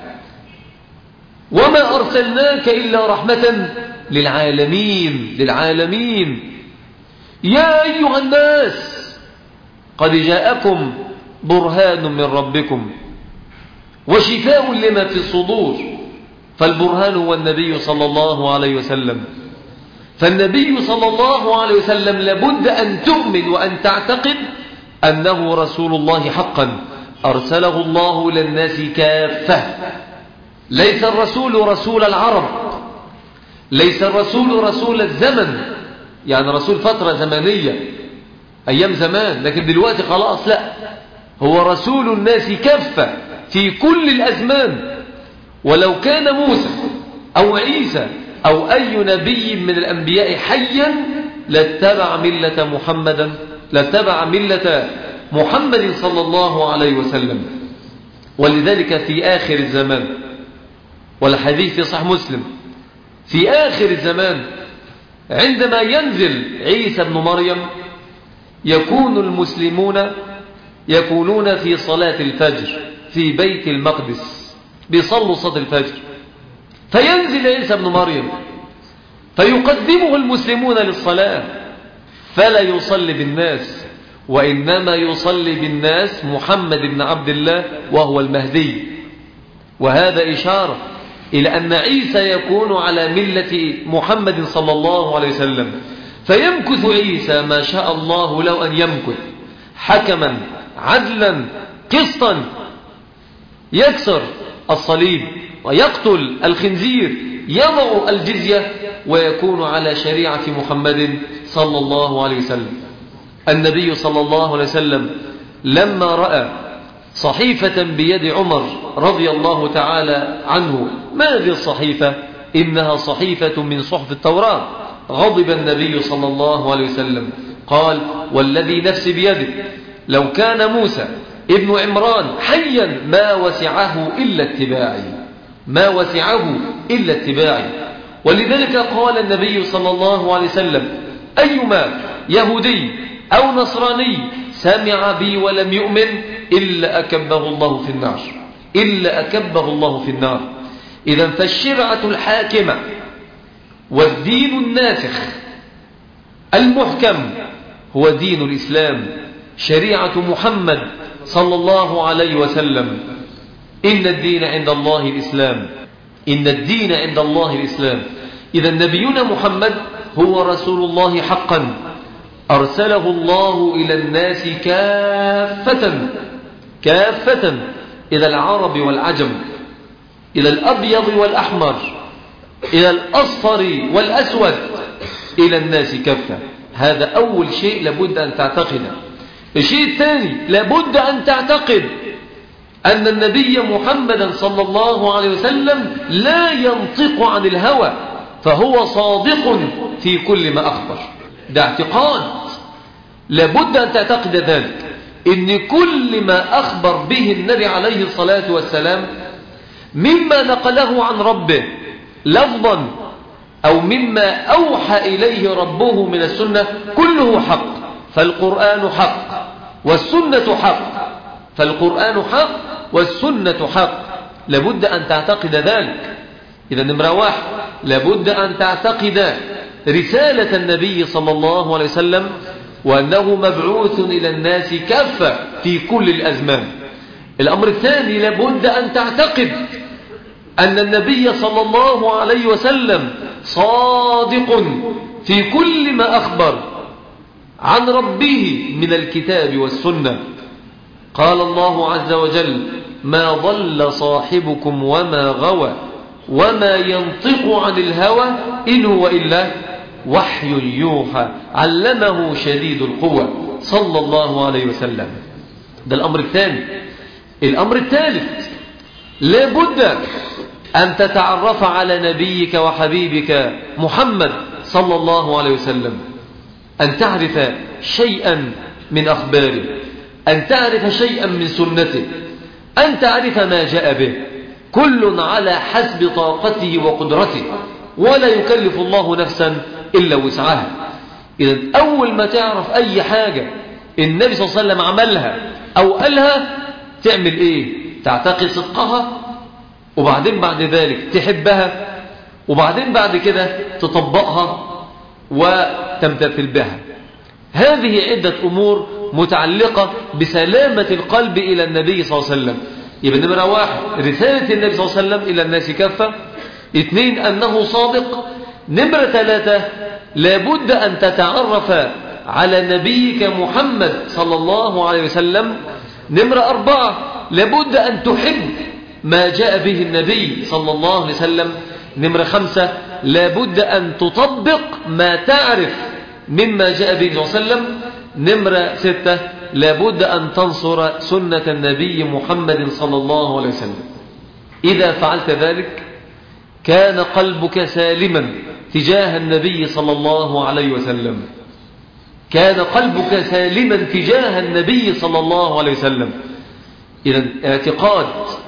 وما أرسلناك إلا رحمة للعالمين للعالمين يا أيها الناس قد جاءكم برهان من ربكم وشفاء لما في الصدور. فالبرهان هو النبي صلى الله عليه وسلم. فالنبي صلى الله عليه وسلم لابد أن تؤمن وأن تعتقد أنه رسول الله حقا، أرسله الله للناس كافة. ليس الرسول رسول العرب، ليس الرسول رسول الزمن، يعني رسول فترة زمنية أيام زمان، لكن دلوقتي خلاص لا، هو رسول الناس كافة في كل الأزمان. ولو كان موسى أو عيسى أو أي نبي من الأنبياء حيا لاتبع ملة محمدا لاتبع ملة محمد صلى الله عليه وسلم. ولذلك في آخر الزمان، والحديث في صحيح مسلم، في آخر الزمان عندما ينزل عيسى بن مريم يكون المسلمون يكونون في صلاة الفجر في بيت المقدس، بيصلوا صلاة الفجر، فينزل عيسى بن مريم فيقدمه المسلمون للصلاة، فلا يصلي بالناس، وإنما يصلي بالناس محمد بن عبد الله وهو المهدي. وهذا إشارة إلى أن عيسى يكون على ملة محمد صلى الله عليه وسلم. فيمكث عيسى ما شاء الله لو أن يمكث، حكما عدلا قسطا، يكسر الصليب ويقتل الخنزير، يضع الجزية، ويكون على شريعة محمد صلى الله عليه وسلم. النبي صلى الله عليه وسلم لما رأى صحيفة بيد عمر رضي الله تعالى عنه. ما هذه الصحيفة؟ إنها صحيفة من صحف التوراة. غضب النبي صلى الله عليه وسلم قال: والذي نفسي بيده لو كان موسى ابن عمران حيا ما وسعه إلا اتباعي، ما وسعه إلا اتباعي. ولذلك قال النبي صلى الله عليه وسلم: أيما يهودي أو نصراني سمع بي ولم يؤمن إلا أكبه الله في النار، إلا أكبه الله في النار. إذا فالشرعة الحاكمة والدين الناسخ المحكم هو دين الإسلام، شريعة محمد صلى الله عليه وسلم. إن الدين عند الله الإسلام، إن الدين عند الله الإسلام. إذا نبينا محمد هو رسول الله حقا، أرسله الله إلى الناس كافة كافة، إلى العرب والعجم، إلى الأبيض والأحمر، إلى الأصفر والأسود، إلى الناس كافة. هذا أول شيء لابد أن تعتقده. الشيء الثاني لابد أن تعتقد أن النبي محمدا صلى الله عليه وسلم لا ينطق عن الهوى، فهو صادق في كل ما أخبر. ده اعتقاد، لابد أن تعتقد ذلك، إن كل ما أخبر به النبي عليه الصلاة والسلام مما نقله عن ربه لفظا أو مما أوحى إليه ربه من السنة كله حق. فالقرآن حق والسنة حق، فالقرآن حق والسنة حق. لابد أن تعتقد ذلك. إذا نمرة واحد لابد أن تعتقد رسالة النبي صلى الله عليه وسلم، وأنه مبعوث إلى الناس كافة في كل الأزمان. الأمر الثاني لابد أن تعتقد أن النبي صلى الله عليه وسلم صادق في كل ما أخبر عن ربه من الكتاب والسنة. قال الله عز وجل: ما ضل صاحبكم وما غوى وما ينطق عن الهوى إن هو إلا وحي يوحى علمه شديد القوى صلى الله عليه وسلم. ده الأمر الثاني. الأمر الثالث لابد أن تتعرف على نبيك وحبيبك محمد صلى الله عليه وسلم، أن تعرف شيئا من أخباره، أن تعرف شيئا من سنته، أن تعرف ما جاء به، كل على حسب طاقته وقدرته، ولا يكلف الله نفسا إلا وسعها. إذا أول ما تعرف أي حاجة النبي صلى الله عليه وسلم عملها أو قالها تعمل إيه؟ تعتقد صدقها، وبعدين بعد ذلك تحبها، وبعدين بعد كده تطبقها وتمتثل بها. هذه عدة أمور متعلقة بسلامة القلب إلى النبي صلى الله عليه وسلم. يبقى نمرة واحد رسالة النبي صلى الله عليه وسلم إلى الناس كافة. اثنين أنه صادق. نمرة ثلاثة لابد أن تتعرف على نبيك محمد صلى الله عليه وسلم. نمرة أربعة لابد أن تحب ما جاء به النبي صلى الله عليه وسلم. نمرة خمسة لابد أن تطبق ما تعرف مما جاء به صلى الله عليه وسلم. نمرة ستة لابد أن تنصر سنة النبي محمد صلى الله عليه وسلم. إذا فعلت ذلك كان قلبك سالما تجاه النبي صلى الله عليه وسلم، كان قلبك سالما تجاه النبي صلى الله عليه وسلم. إذا اعتقاد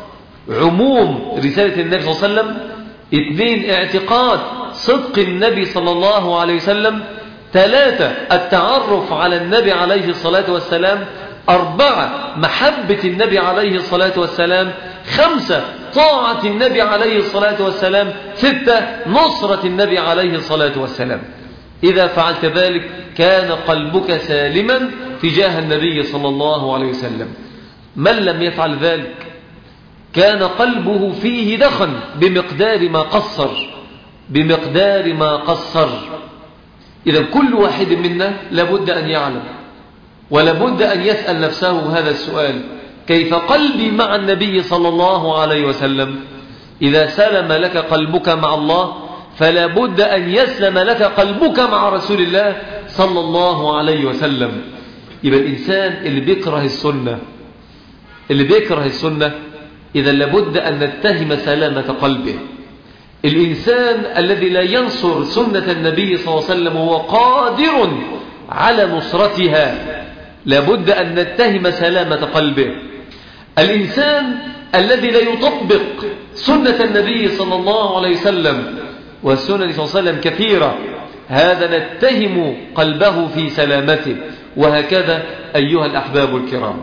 عموم رسالة النبي صلى الله عليه وسلم. اثنين اعتقاد صدق النبي صلى الله عليه وسلم. ثلاثة التعرف على النبي عليه الصلاة والسلام. أربعة محبة النبي عليه الصلاة والسلام. خمسة طاعة النبي عليه الصلاة والسلام. ستة نصرة النبي عليه الصلاة والسلام. إذا فعلت ذلك كان قلبك سالما تجاه النبي صلى الله عليه وسلم. من لم يفعل ذلك كان قلبه فيه دخن بمقدار ما قصر، بمقدار ما قصر. إذا كل واحد منا لابد أن يعلم ولابد أن يسأل نفسه هذا السؤال: كيف قلبي مع النبي صلى الله عليه وسلم؟ إذا سلم لك قلبك مع الله فلا بد أن يسلم لك قلبك مع رسول الله صلى الله عليه وسلم. يبقى الإنسان اللي بيكره السنة اللي بيكره السنة إذا لابد أن نتهم سلامة قلبه. الإنسان الذي لا ينصر سنة النبي صلى الله عليه وسلم وهو قادر على نصرتها لابد أن نتهم سلامة قلبه. الإنسان الذي لا يطبق سنة النبي صلى الله عليه وسلم، والسنة صلى الله عليه وسلم كثيرة، هذا نتهم قلبه في سلامته. وهكذا أيها الأحباب الكرام.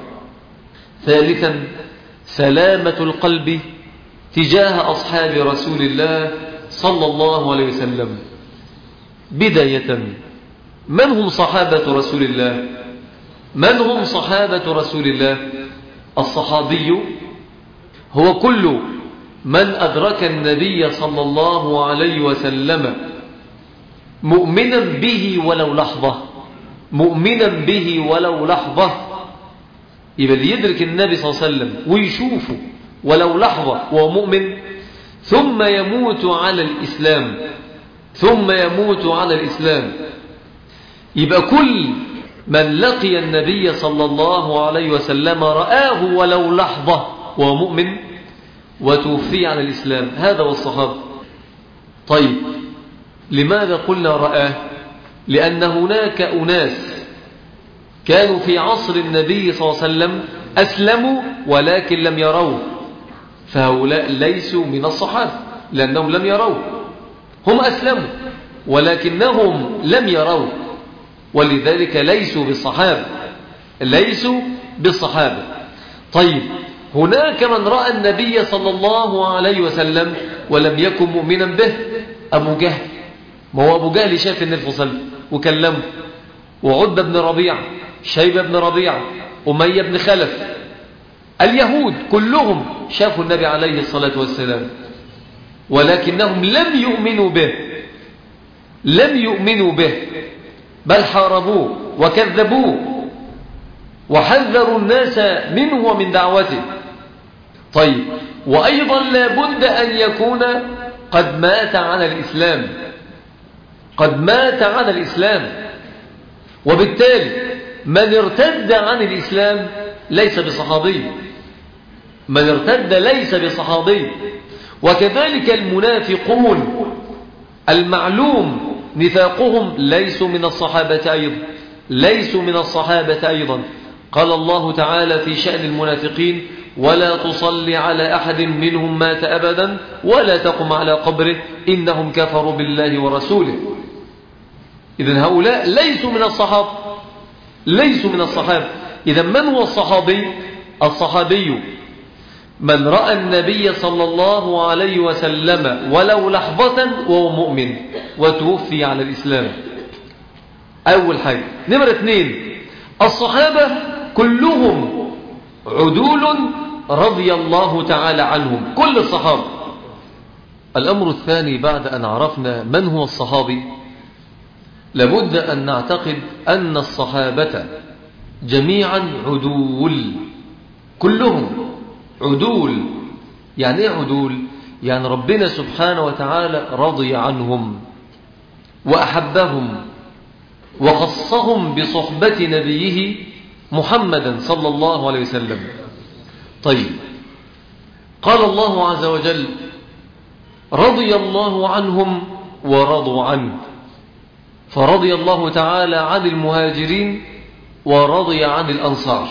ثالثا سلامة القلب تجاه أصحاب رسول الله صلى الله عليه وسلم. بداية، من هم صحابة رسول الله؟ من هم صحابة رسول الله؟ الصحابي هو كل من أدرك النبي صلى الله عليه وسلم مؤمنا به ولو لحظة، مؤمنا به ولو لحظة. يبقى اللي يدرك النبي صلى الله عليه وسلم ويشوفه ولو لحظة وهو مؤمن ثم يموت على الإسلام، ثم يموت على الإسلام، يبقى كل من لقي النبي صلى الله عليه وسلم رآه ولو لحظة وهو مؤمن وتوفي على الإسلام، هذا هو الصحابة. طيب لماذا قلنا رآه؟ لأن هناك أناس كانوا في عصر النبي صلى الله عليه وسلم أسلموا ولكن لم يروه، فهؤلاء ليسوا من الصحابة لأنهم لم يروه. هم أسلموا ولكنهم لم يروه، ولذلك ليسوا بالصحابة، ليسوا بالصحابة. طيب هناك من رأى النبي صلى الله عليه وسلم ولم يكن مؤمنا به، أبو جهل. ما هو أبو جهل شاف النبي صلى الله عليه وسلم وكلمه، وعتبة بن ربيعة، شيبة بن ربيعة، أمية بن خلف، اليهود كلهم شافوا النبي عليه الصلاة والسلام ولكنهم لم يؤمنوا به، لم يؤمنوا به، بل حاربوه وكذبوه وحذروا الناس منه ومن دعوته. طيب وأيضا لا بد أن يكون قد مات على الإسلام، قد مات على الإسلام، وبالتالي من ارتد عن الإسلام ليس بصحابي، من ارتد ليس بصحابي. وكذلك المنافقون المعلوم نفاقهم ليسوا من الصحابة أيضا، ليسوا من الصحابة أيضا. قال الله تعالى في شأن المنافقين: ولا تصلي على أحد منهم مات أبدا ولا تقم على قبره إنهم كفروا بالله ورسوله. إذن هؤلاء ليسوا من الصحابة، ليسوا من الصحابة. إذن من هو الصحابي؟ الصحابي من رأى النبي صلى الله عليه وسلم ولو لحظة وهو مؤمن وتوفي على الإسلام. أول حاجة. نمرة اثنين، الصحابة كلهم عدول رضي الله تعالى عنهم، كل الصحابة. الأمر الثاني بعد أن عرفنا من هو الصحابي لابد أن نعتقد أن الصحابة جميعا عدول، كلهم عدول. يعني ايه عدول؟ يعني ربنا سبحانه وتعالى رضي عنهم وأحبهم وخصهم بصحبة نبيه محمدا صلى الله عليه وسلم. طيب قال الله عز وجل: رضي الله عنهم ورضوا عنه. فرضي الله تعالى عن المهاجرين ورضي عن الأنصار.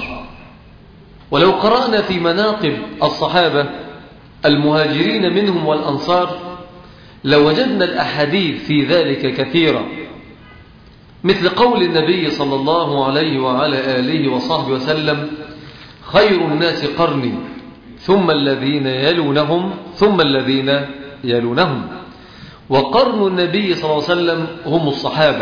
ولو قرأنا في مناقب الصحابة المهاجرين منهم والأنصار لوجدنا الأحاديث في ذلك كثيرة، مثل قول النبي صلى الله عليه وعلى آله وصحبه وسلم: خير الناس قرني ثم الذين يلونهم ثم الذين يلونهم. وقرن النبي صلى الله عليه وسلم هم الصحابة.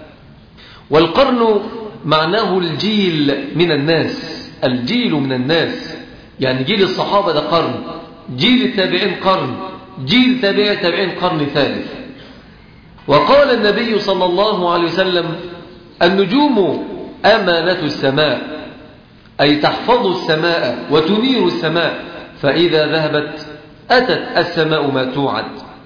والقرن معناه الجيل من الناس، الجيل من الناس، يعني جيل الصحابة ده قرن، جيل التابعين قرن، جيل تابع التابعين قرن ثالث. وقال النبي صلى الله عليه وسلم: النجوم أمانة السماء، أي تحفظ السماء وتنير السماء، فإذا ذهبت أتت السماء ما توعد.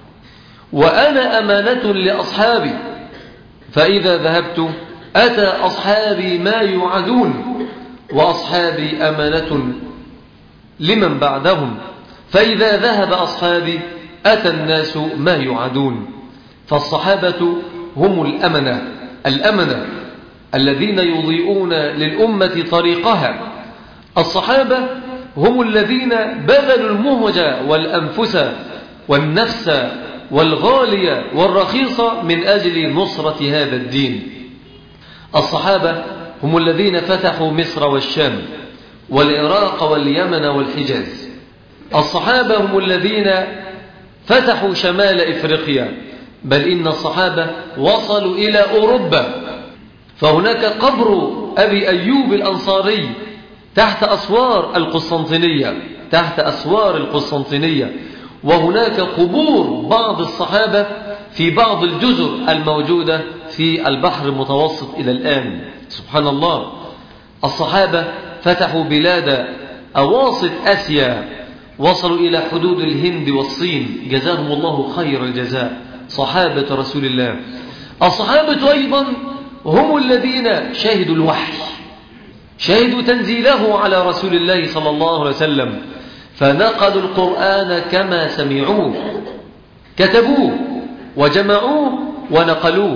وأنا أمانة لأصحابي، فإذا ذهبت أتى أصحابي ما يوعدون. وأصحابي أمانة لمن بعدهم، فإذا ذهب أصحابي أتى الناس ما يعدون. فالصحابة هم الأمنة الأمنة الذين يضيئون للأمة طريقها. الصحابة هم الذين بذلوا المهج والأنفس والنفس والغالية والرخيصة من أجل نصرة هذا الدين. الصحابة هم الذين فتحوا مصر والشام والعراق واليمن والحجاز. الصحابة هم الذين فتحوا شمال إفريقيا، بل إن الصحابة وصلوا إلى أوروبا، فهناك قبر أبي أيوب الأنصاري تحت أسوار القسطنطينية تحت أسوار القسطنطينية وهناك قبور بعض الصحابة في بعض الجزر الموجودة في البحر المتوسط إلى الآن. سبحان الله. الصحابة فتحوا بلاد أواسط آسيا، وصلوا إلى حدود الهند والصين، جزاهم الله خير الجزاء صحابة رسول الله. الصحابة أيضا هم الذين شهدوا الوحي، شهدوا تنزيله على رسول الله صلى الله عليه وسلم، فنقلوا القرآن كما سمعوه، كتبوه وجمعوه ونقلوه.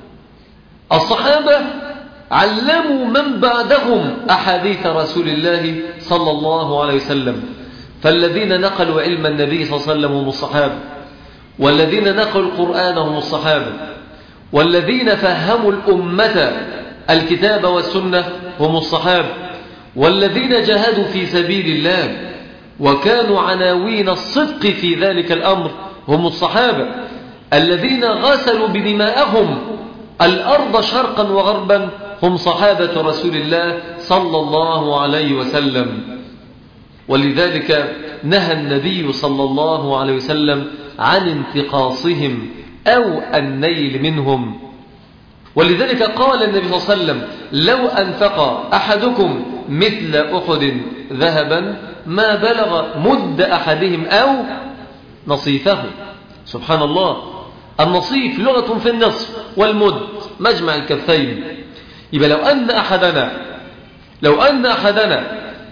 الصحابة علموا من بعدهم أحاديث رسول الله صلى الله عليه وسلم، فالذين نقلوا علم النبي صلى الله عليه وسلم هم الصحابة، والذين نقلوا القرآن هم الصحابة، والذين فهموا الأمة الكتاب والسنة هم الصحابة، والذين جاهدوا في سبيل الله وكانوا عناوين الصدق في ذلك الأمر هم الصحابة، الذين غسلوا بدماءهم الأرض شرقا وغربا هم صحابة رسول الله صلى الله عليه وسلم. ولذلك نهى النبي صلى الله عليه وسلم عن انتقاصهم أو النيل منهم. ولذلك قال النبي صلى الله عليه وسلم: لو أنفق أحدكم مثل أحد ذهبا ما بلغ مد أحدهم أو نصيفه. سبحان الله. النصيف لغة في النصف، والمد مجمع الكفين. يبقى لو أن أحدنا لو أن أحدنا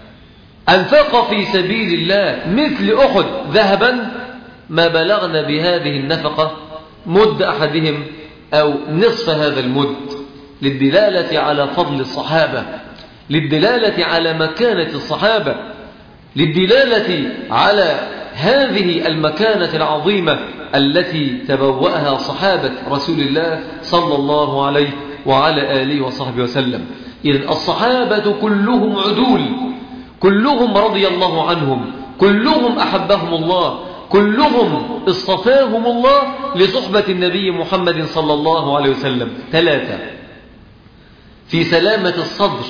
أنفق في سبيل الله مثل أحد ذهبا ما بلغنا بهذه النفقة مد أحدهم أو نصف هذا المد، للدلالة على فضل الصحابة، للدلالة على مكانة الصحابة، للدلالة على هذه المكانة العظيمة التي تبوأها صحابة رسول الله صلى الله عليه وعلى آله وصحبه وسلم. إذن الصحابة كلهم عدول، كلهم رضي الله عنهم، كلهم أحبهم الله، كلهم اصطفاهم الله لصحبة النبي محمد صلى الله عليه وسلم. ثلاثة: في سلامة الصدر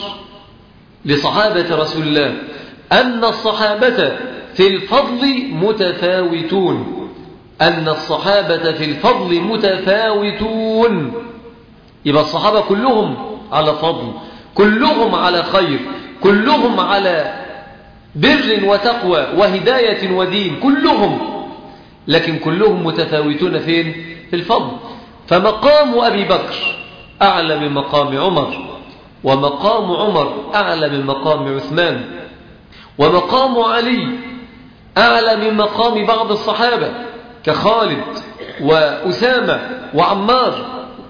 لصحابة رسول الله أن الصحابة في الفضل متفاوتون، أن الصحابة في الفضل متفاوتون. يبقى الصحابة كلهم على فضل، كلهم على خير، كلهم على بر وتقوى وهداية ودين، كلهم، لكن كلهم متفاوتون فين؟ في الفضل. فمقام أبي بكر أعلى من مقام عمر، ومقام عمر أعلى من مقام عثمان، ومقام علي أعلى من مقام بعض الصحابة كخالد وأسامة وعمار.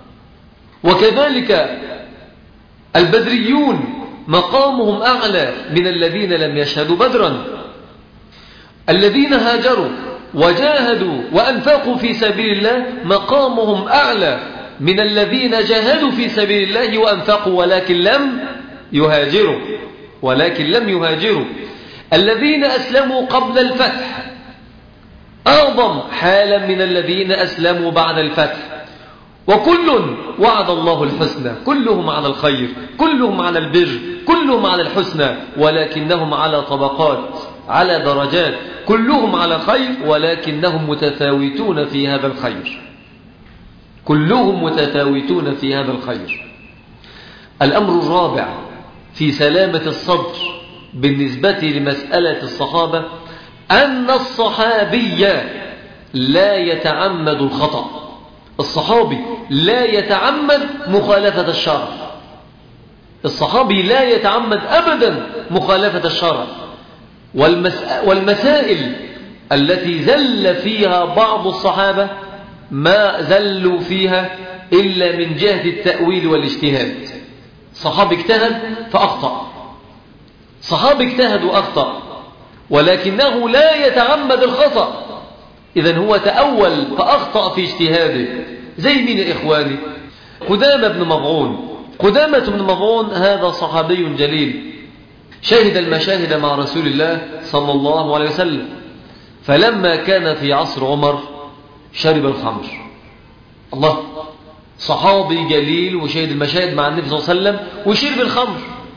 وكذلك البدريون مقامهم أعلى من الذين لم يشهدوا بدرا. الذين هاجروا وجاهدوا وأنفقوا في سبيل الله مقامهم أعلى من الذين جاهدوا في سبيل الله وأنفقوا ولكن لم يهاجروا ولكن لم يهاجروا. الذين أسلموا قبل الفتح أعظم حالا من الذين أسلموا بعد الفتح، وكل وعد الله الحسنى، كلهم على الخير، كلهم على البر، كلهم على الحسنى، ولكنهم على طبقات، على درجات، كلهم على خير ولكنهم متفاوتون في هذا الخير، كلهم متفاوتون في هذا الخير. الأمر الرابع في سلامة الصدر بالنسبة لمسألة الصحابة أن الصحابي لا يتعمد الخطأ. الصحابي لا يتعمد مخالفة الشرع، الصحابي لا يتعمد أبدا مخالفة الشرع. والمسائل التي زل فيها بعض الصحابة ما زلوا فيها إلا من جهة التأويل والاجتهاد. صحابي اجتهد فأخطأ، صحابي اجتهد وأخطأ، ولكنه لا يتعمد الخطأ، إذن هو تأول فأخطأ في اجتهاده. زي مين يا إخواني؟ قدامة بن مضعون. قدامة بن مضعون هذا صحابي جليل، شهد المشاهد مع رسول الله صلى الله عليه وسلم، فلما كان في عصر عمر شرب الخمر. الله، صحابي جليل وشهد المشاهد مع النبي صلى الله عليه وسلم وشرب الخمر.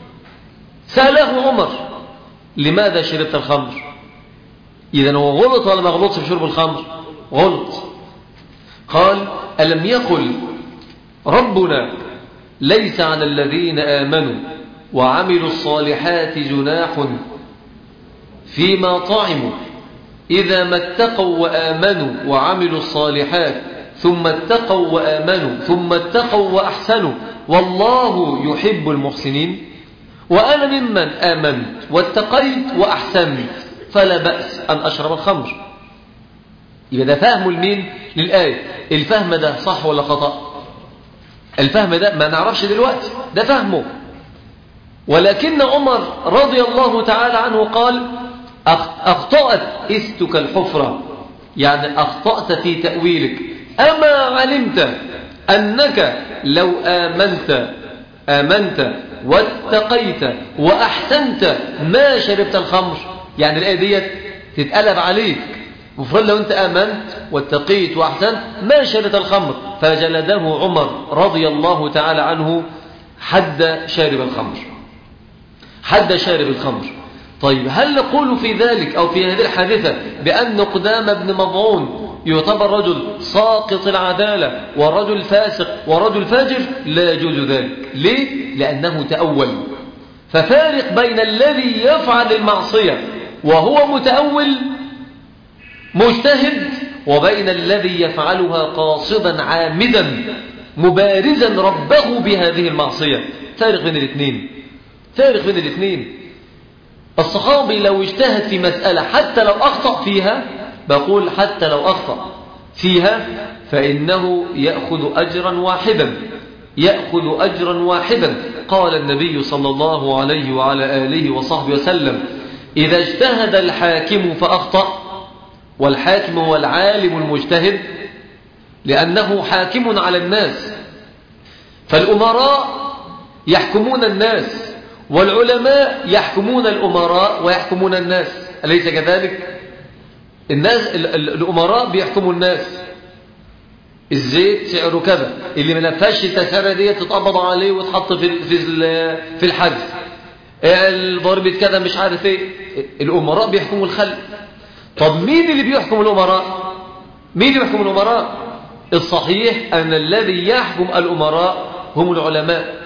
سأله عمر: لماذا شربت الخمر؟ إذن هو غلط ولا ما غلطش في شرب الخمر؟ غلط. قال: ألم يقل ربنا ليس على الذين آمنوا وعملوا الصالحات جناح فيما طعموا إذا ما اتقوا وآمنوا وعملوا الصالحات ثم اتقوا وآمنوا ثم اتقوا وأحسنوا والله يحب المحسنين؟ وأنا ممن آمنت واتقيت وأحسنت فلا بأس أن أشرب الخمر. يبقى ده فهم المين للآية. الفهم ده صح ولا خطأ؟ الفهم ده ما نعرفش دلوقتي، ده فهمه. ولكن عمر رضي الله تعالى عنه قال: أخطأت إستك الحفرة، يعني أخطأت في تأويلك. أما علمت أنك لو آمنت آمنت واتقيت وأحسنت ما شربت الخمر؟ يعني الآية دي تتقلب عليك، مفروض لو أنت آمنت واتقيت وأحسنت ما شربت الخمر. فجلده عمر رضي الله تعالى عنه حد شارب الخمر، حد شارب الخمر. طيب، هل نقول في ذلك أو في هذه الحادثة بأن قدامة بن مضعون يعتبر رجل ساقط العدالة ورجل فاسق ورجل فاجر؟ لا يجوز ذلك. ليه؟ لأنه تأول. ففارق بين الذي يفعل المعصية وهو متأول مجتهد وبين الذي يفعلها قاصدا عامدا مبارزا ربه بهذه المعصية. فارق بين الاثنين، فارق بين الاثنين. الصحابي لو اجتهد في مسألة حتى لو أخطأ فيها، بقول حتى لو أخطأ فيها فإنه يأخذ أجرا واحدا، يأخذ أجرا واحدا. قال النبي صلى الله عليه وعلى آله وصحبه وسلم: إذا اجتهد الحاكم فأخطأ، والحاكم هو العالم المجتهد لأنه حاكم على الناس، فالأمراء يحكمون الناس والعلماء يحكمون الأمراء ويحكمون الناس، أليس كذلك؟ الناس الأمراء بيحكموا الناس. الزيت سعره كذا، اللي ما نفذش التسعيره دي تتقبض عليه وتحط في في في الحجز، الضريبه كذا مش عارف ايه. الأمراء بيحكموا الخلق. طب مين اللي بيحكم الأمراء؟ مين اللي بيحكم الأمراء؟ الصحيح أن الذي يحكم الأمراء هم العلماء.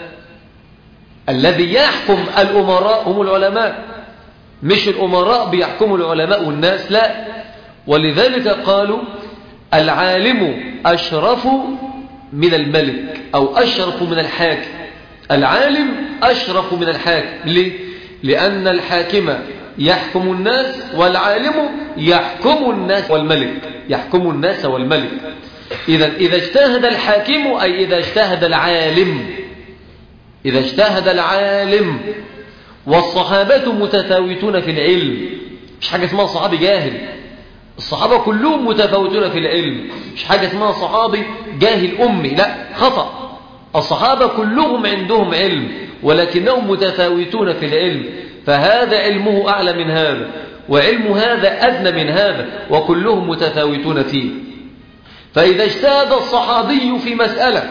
الذي يحكم الأمراء هم العلماء، مش الأمراء بيحكموا العلماء والناس، لا. ولذلك قالوا العالم أشرف من الملك أو أشرف من الحاكم. العالم أشرف من الحاكم. ليه؟ لأن الحاكم يحكم الناس والعالم يحكم الناس والملك، يحكم الناس والملك. إذا إذا اجتهد الحاكم أي إذا اجتهد العالم، إذا اجتهد العالم. والصحابة متفاوتون في العلم، مش حاجة اسمها صحابي جاهل. الصحابة كلهم متفاوتون في العلم، مش حاجة اسمها صحابي جاهل أمي، لا، خطأ. الصحابة كلهم عندهم علم ولكنهم متفاوتون في العلم، فهذا علمه أعلى من هذا وعلم هذا أدنى من هذا، وكلهم متفاوتون فيه. فإذا اجتهد الصحابي في مسألة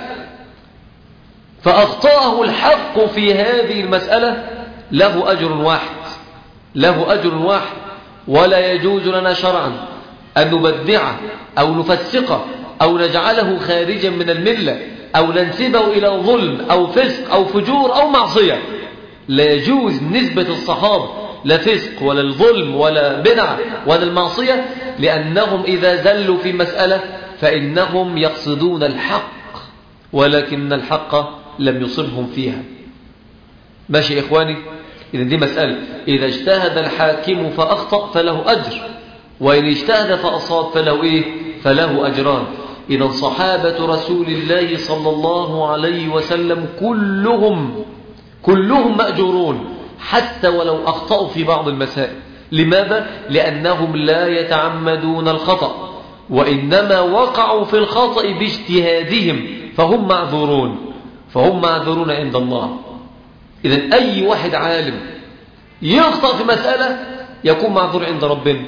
فأخطأه الحق في هذه المسألة له أجر واحد، له أجر واحد. ولا يجوز لنا شرعا أن نبدعه أو نفسقه أو نجعله خارجا من الملة أو ننسبه إلى ظلم أو فسق أو فجور أو معصية. لا يجوز نسبة الصحابة لا فسق ولا الظلم ولا بدعة ولا المعصية، لأنهم إذا زلوا في مسألة فإنهم يقصدون الحق ولكن الحق لم يصبهم فيها. ماشي إخواني؟ إذا دي مسألة، إذا اجتهد الحاكم فأخطأ فله أجر، وإن اجتهد فأصاب فله إيه؟ فله أجران. إذا صحابة رسول الله صلى الله عليه وسلم كلهم كلهم مأجورون حتى ولو أخطأوا في بعض المسائل. لماذا؟ لأنهم لا يتعمدون الخطأ، وإنما وقعوا في الخطأ باجتهادهم، فهم معذورون فهم معذورون عند الله. إذن أي واحد عالم يخطأ في مسألة يكون معذور عند ربنا،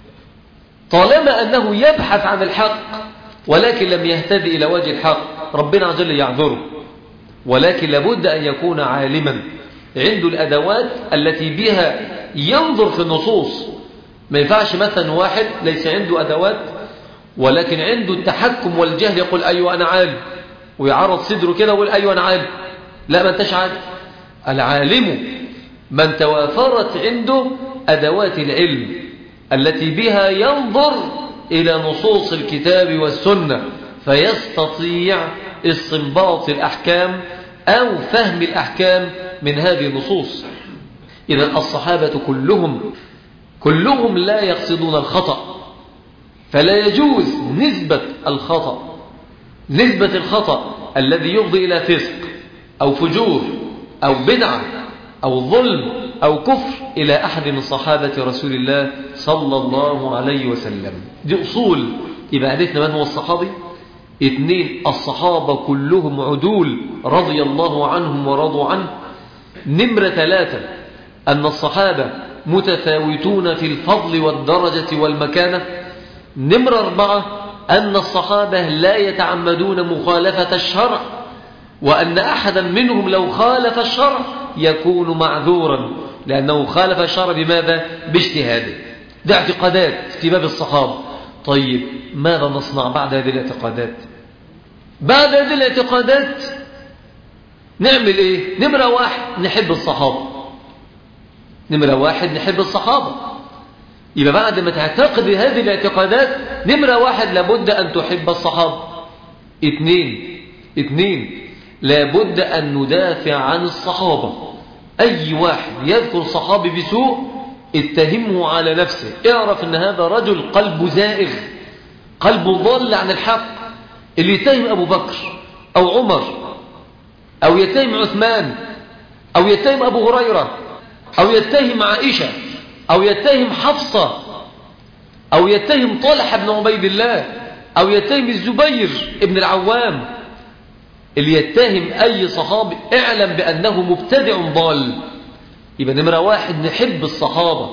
طالما أنه يبحث عن الحق ولكن لم يهتدي إلى وجه الحق، ربنا عز وجل يعذره. ولكن لابد أن يكون عالما عنده الأدوات التي بها ينظر في النصوص. ما ينفعش مثلا واحد ليس عنده أدوات ولكن عنده التحكم والجهل يقول أيوة أنا عالم، ويعرض صدره كده ويقول أيوة أنا عالم. لا، ما أنتش عالم. العالم من توافرت عنده أدوات العلم التي بها ينظر إلى نصوص الكتاب والسنة فيستطيع استنباط الأحكام أو فهم الأحكام من هذه النصوص. إذا الصحابة كلهم كلهم لا يقصدون الخطأ، فلا يجوز نسبة الخطأ نسبة الخطأ الذي يفضي إلى فسق أو فجور أو بدعة أو ظلم أو كفر إلى أحد من صحابة رسول الله صلى الله عليه وسلم. دي أصول. يبقى عرفنا من هو الصحابي. اثنين، الصحابة كلهم عدول رضي الله عنهم ورضوا عنه. نمرة ثلاثة، أن الصحابة متفاوتون في الفضل والدرجة والمكانة. نمرة أربعة، أن الصحابة لا يتعمدون مخالفة الشرع، وأن أحدا منهم لو خالف الشرع يكون معذورا لأنه خالف الشرع بماذا؟ باجتهاده. ده اعتقادات في باب الصحابة. طيب ماذا نصنع بعد هذه الاعتقادات؟ بعد هذه الاعتقادات نعمل ايه؟ نمرة واحد، نحب الصحابة. نمرة واحد نحب الصحابة. يبقى بعد ما تعتقد هذه الاعتقادات نمرة واحد لابد أن تحب الصحابة. اثنين اثنين لابد أن ندافع عن الصحابة. أي واحد يذكر صحابي بسوء اتهمه على نفسه، اعرف أن هذا رجل قلب زائغ، قلب ضل عن الحق. اللي يتهم أبو بكر أو عمر أو يتهم عثمان أو يتهم أبو هريرة أو يتهم عائشة أو يتهم حفصة أو يتهم طلحة بن عبيد الله أو يتهم الزبير بن العوام، اللي يتهم أي صحابي اعلم بأنه مبتدع ضال. يبقى نمرة واحد نحب الصحابة،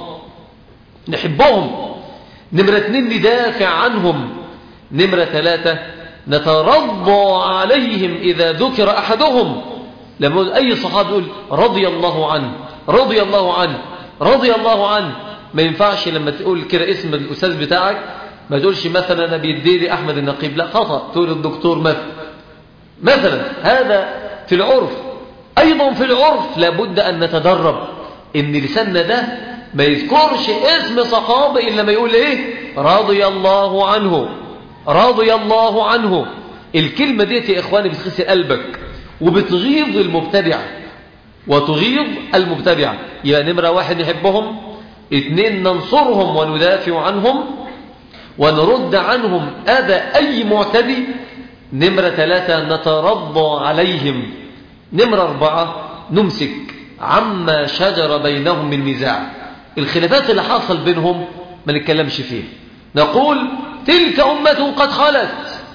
نحبهم. نمرة اثنين ندافع عنهم. نمرة ثلاثة نترضى عليهم إذا ذكر أحدهم. لما أي صحابي يقول رضي الله عنه رضي الله عنه رضي الله عنه، ما ينفعش لما تقول كده اسم الأستاذ بتاعك ما تقولش مثلا أنا بيديلي أحمد النقيب، لا خطأ، تقول الدكتور مثلا مثلا. هذا في العرف. أيضا في العرف لابد أن نتدرب إن لساننا ده ما يذكرش اسم صحابي إلا ما يقول إيه؟ رضي الله عنه رضي الله عنه. الكلمة دي يا إخواني بتخسر قلبك وبتغيظ المبتدع وتغيظ المبتدع. يبقى نمرة واحد نحبهم، اثنين ننصرهم وندافع عنهم ونرد عنهم أذى أي معتدي. نمرة ثلاثة نترضى عليهم. نمرة أربعة نمسك عما شجر بينهم من نزاع. الخلافات اللي حصل بينهم ما نتكلمش فيه، نقول تلك أمة قد خلت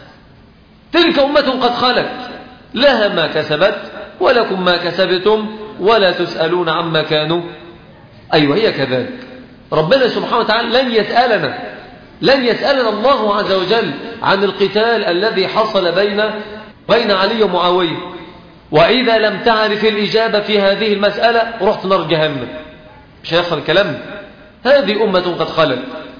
تلك أمة قد خلت لها ما كسبت ولكم ما كسبتم ولا تسألون عما كانوا. أيوة هي كذلك. ربنا سبحانه وتعالى لن يسألنا لن يسألنا الله عز وجل عن القتال الذي حصل بين بين علي ومعاوية، وإذا لم تعرف الإجابة في هذه المسألة رحت نار جهنم. مش هيحصل الكلام. هذه أمة قد خلت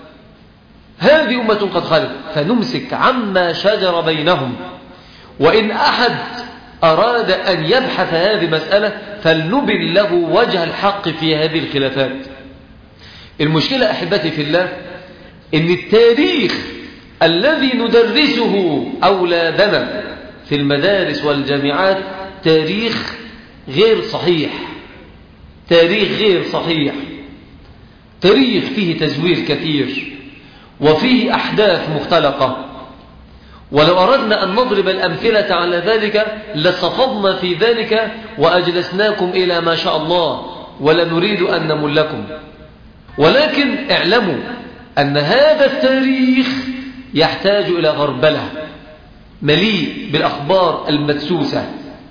هذه أمة قد خلت فنمسك عما شجر بينهم. وإن أحد أراد أن يبحث هذه المسألة فلنبن له وجه الحق في هذه الخلافات. المشكلة أحبتي في الله إن التاريخ الذي ندرسه أولادنا في المدارس والجامعات تاريخ غير صحيح. تاريخ غير صحيح، تاريخ فيه تزوير كثير وفيه أحداث مختلقة. ولو أردنا أن نضرب الأمثلة على ذلك لصفضنا في ذلك وأجلسناكم إلى ما شاء الله، ولا نريد أن نملكم. ولكن اعلموا أن هذا التاريخ يحتاج إلى غربلة، مليء بالأخبار المدسوسة.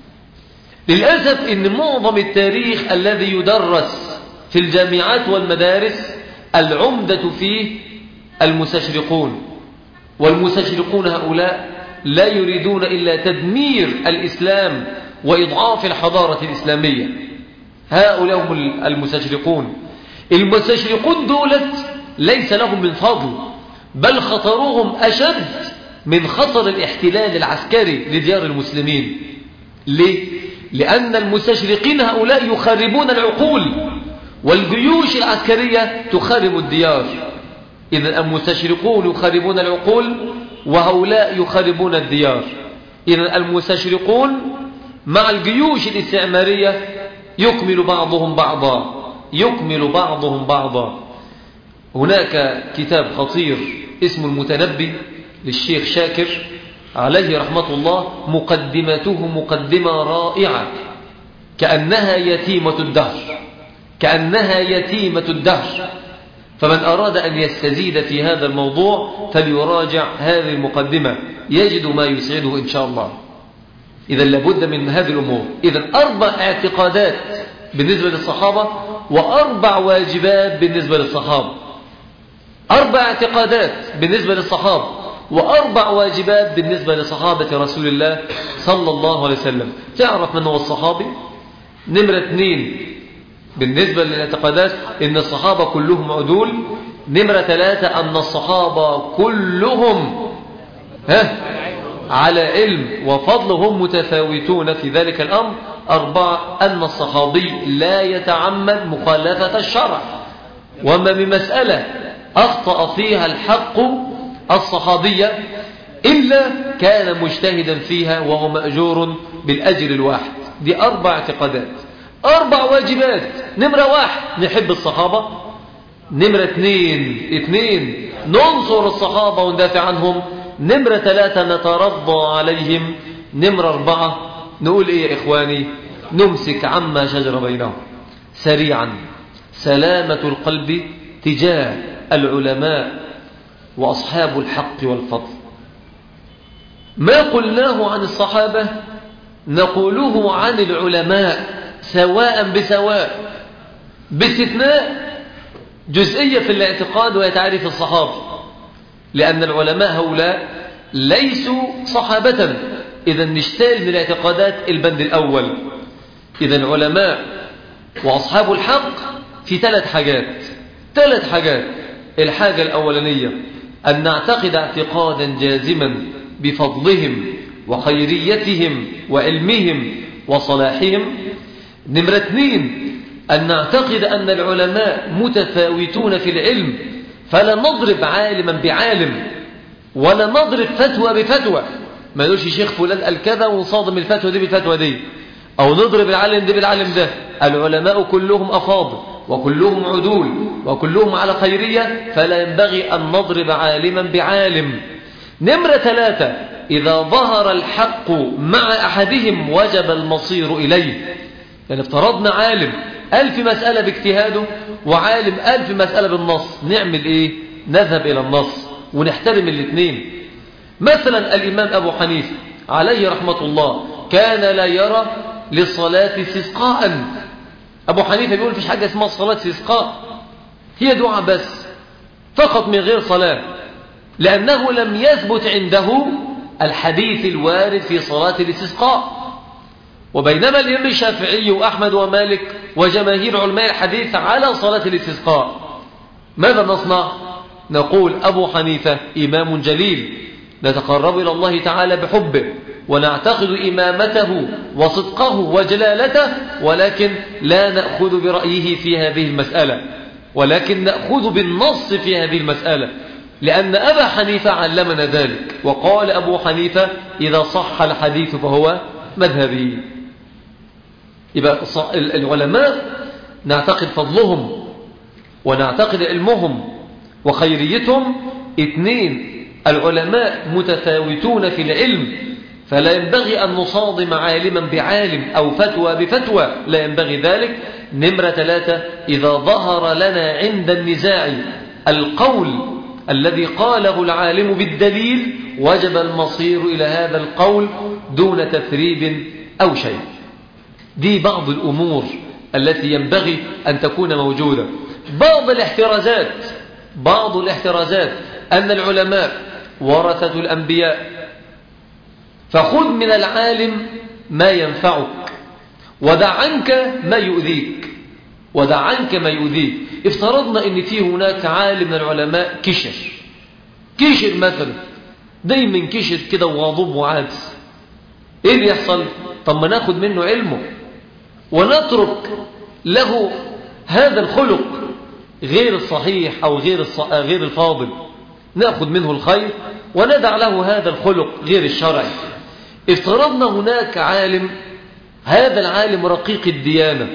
للأسف إن معظم التاريخ الذي يدرس في الجامعات والمدارس العمدة فيه المستشرقون، والمستشرقون هؤلاء لا يريدون إلا تدمير الإسلام وإضعاف الحضارة الإسلامية. هؤلاء هم المستشرقون. المستشرقون دولت ليس لهم من فضل، بل خطرهم أشد من خطر الاحتلال العسكري لديار المسلمين. ليه؟ لأن المستشرقين هؤلاء يخربون العقول، والجيوش العسكرية تخرب الديار. إذا المستشرقون يخربون العقول وهؤلاء يخربون الديار. إذا المستشرقون مع الجيوش الاستعمارية يكمل بعضهم بعضا، يكمل بعضهم بعضا. هناك كتاب خطير اسمه المتنبي للشيخ شاكر عليه رحمة الله، مقدمته مقدمة رائعة كأنها يتيمة الدهر، كأنها يتيمة الدهر. فمن أراد أن يستزيد في هذا الموضوع فليراجع هذه المقدمة، يجد ما يسعده إن شاء الله. إذا لابد من هذه الأمور. إذا أربع اعتقادات بالنسبة للصحابة وأربع واجبات بالنسبة للصحابة. أربع اعتقادات بالنسبة للصحابة وأربع واجبات بالنسبة لصحابة رسول الله صلى الله عليه وسلم. تعرف من هو الصحابي؟ نمرة اثنين بالنسبة للاعتقادات إن الصحابة كلهم عدول. نمرة ثلاثة أن الصحابة كلهم ها على علم وفضل، هم متفاوتون في ذلك الأمر. أربعة أن الصحابي لا يتعمد مخالفة الشرع، وما من مسألة أخطأ فيها الحق الصحابية إلا كان مجتهدا فيها وهو مأجور بالأجر الواحد. دي أربع اعتقادات. أربع واجبات. نمرة واحد نحب الصحابة. نمرة اثنين اثنين ننصر الصحابة وندافع عنهم. نمرة ثلاثة نترضى عليهم. نمرة أربعة نقول إيه يا إخواني؟ نمسك عما شجر بينهم. سريعا، سلامة القلب تجاه العلماء وأصحاب الحق والفضل. ما قلناه عن الصحابة نقوله عن العلماء سواء بسواء، باستثناء جزئية في الاعتقاد وهي تعريف الصحابة، لأن العلماء هؤلاء ليسوا صحابة. إذا نشتغل من الاعتقادات البند الأول. إذا العلماء وأصحاب الحق في ثلاث حاجات ثلاث حاجات الحاجة الأولانية أن نعتقد اعتقادا جازما بفضلهم وخيريتهم وعلمهم وصلاحهم. نمرة اثنين أن نعتقد أن العلماء متفاوتون في العلم، فلا نضرب عالما بعالم ولا نضرب فتوى بفتوى. ما نقولش شيخ فلان قال كذا ونصادم الفتوى دي بالفتوى دي، أو نضرب العالم دي بالعالم ده. العلماء كلهم أفاضل وكلهم عدول وكلهم على خيرية، فلا ينبغي أن نضرب عالما بعالم. نمرة ثلاثة إذا ظهر الحق مع أحدهم وجب المصير إليه. يعني افترضنا عالم قال في مسألة باجتهاده وعالم قال في مسألة بالنص، نعمل إيه؟ نذهب إلى النص ونحترم الاثنين. مثلا الإمام أبو حنيفة عليه رحمة الله كان لا يرى للصلاة استسقاء. أبو حنيفة بيقول فيش حاجة اسمها صلاة استسقاء، هي دعاء بس فقط من غير صلاة، لأنه لم يثبت عنده الحديث الوارد في صلاة الاستسقاء. وبينما الإمام الشافعي وأحمد ومالك وجماهير علماء الحديث على صلاة الاستسقاء، ماذا نصنع؟ نقول أبو حنيفة إمام جليل نتقرب إلى الله تعالى بحبه ونعتقد إمامته وصدقه وجلالته، ولكن لا نأخذ برأيه في هذه المسألة، ولكن نأخذ بالنص في هذه المسألة، لأن أبا حنيفة علمنا ذلك. وقال أبو حنيفة إذا صح الحديث فهو مذهبي. يبقى العلماء نعتقد فضلهم ونعتقد علمهم وخيريتهم. اثنين، العلماء متفاوتون في العلم، فلا ينبغي أن نصادم عالما بعالم أو فتوى بفتوى، لا ينبغي ذلك. نمرة ثلاثة، إذا ظهر لنا عند النزاع القول الذي قاله العالم بالدليل وجب المصير إلى هذا القول دون تثريب أو شيء. دي بعض الأمور التي ينبغي أن تكون موجودة. بعض الاحترازات بعض الاحترازات أن العلماء ورثة الأنبياء، فخذ من العالم ما ينفعك ودع عنك ما يؤذيك ودع عنك ما يؤذيك. افترضنا ان في هناك عالم من العلماء كشر كشر مثلا، دايما كشر كده وغضوب وعاجز، ايه اللي يحصل؟ طب ما ناخد منه علمه ونترك له هذا الخلق غير الصحيح او غير الص... غير الفاضل، ناخد منه الخير وندع له هذا الخلق غير الشرعي. افترضنا هناك عالم، هذا العالم رقيق الديانة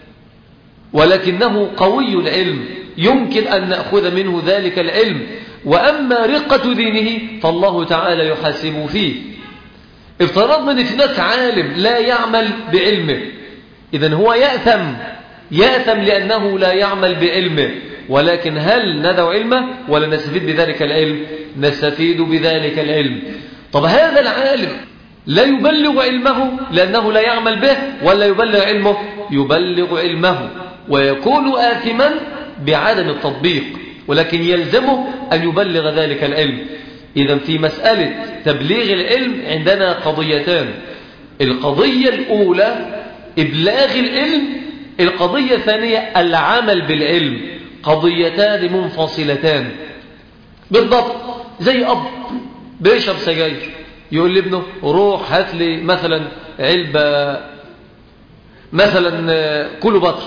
ولكنه قوي العلم، يمكن أن نأخذ منه ذلك العلم، وأما رقة دينه فالله تعالى يحاسب فيه. افترضنا أن هناك عالم لا يعمل بعلمه، إذن هو يأثم يأثم لأنه لا يعمل بعلمه، ولكن هل ندع علمه ولا نستفيد بذلك العلم؟ نستفيد بذلك العلم. طب هذا العالم لا يبلغ علمه لأنه لا يعمل به، ولا يبلغ علمه؟ يبلغ علمه ويكون آثما بعدم التطبيق، ولكن يلزمه أن يبلغ ذلك العلم. إذن في مسألة تبليغ العلم عندنا قضيتان. القضية الأولى إبلاغ العلم، القضية الثانية العمل بالعلم، قضيتان منفصلتان بالضبط. زي أب بيشرب سجاير يقول لابنه روح هات لي مثلا علبة مثلا كله بطر،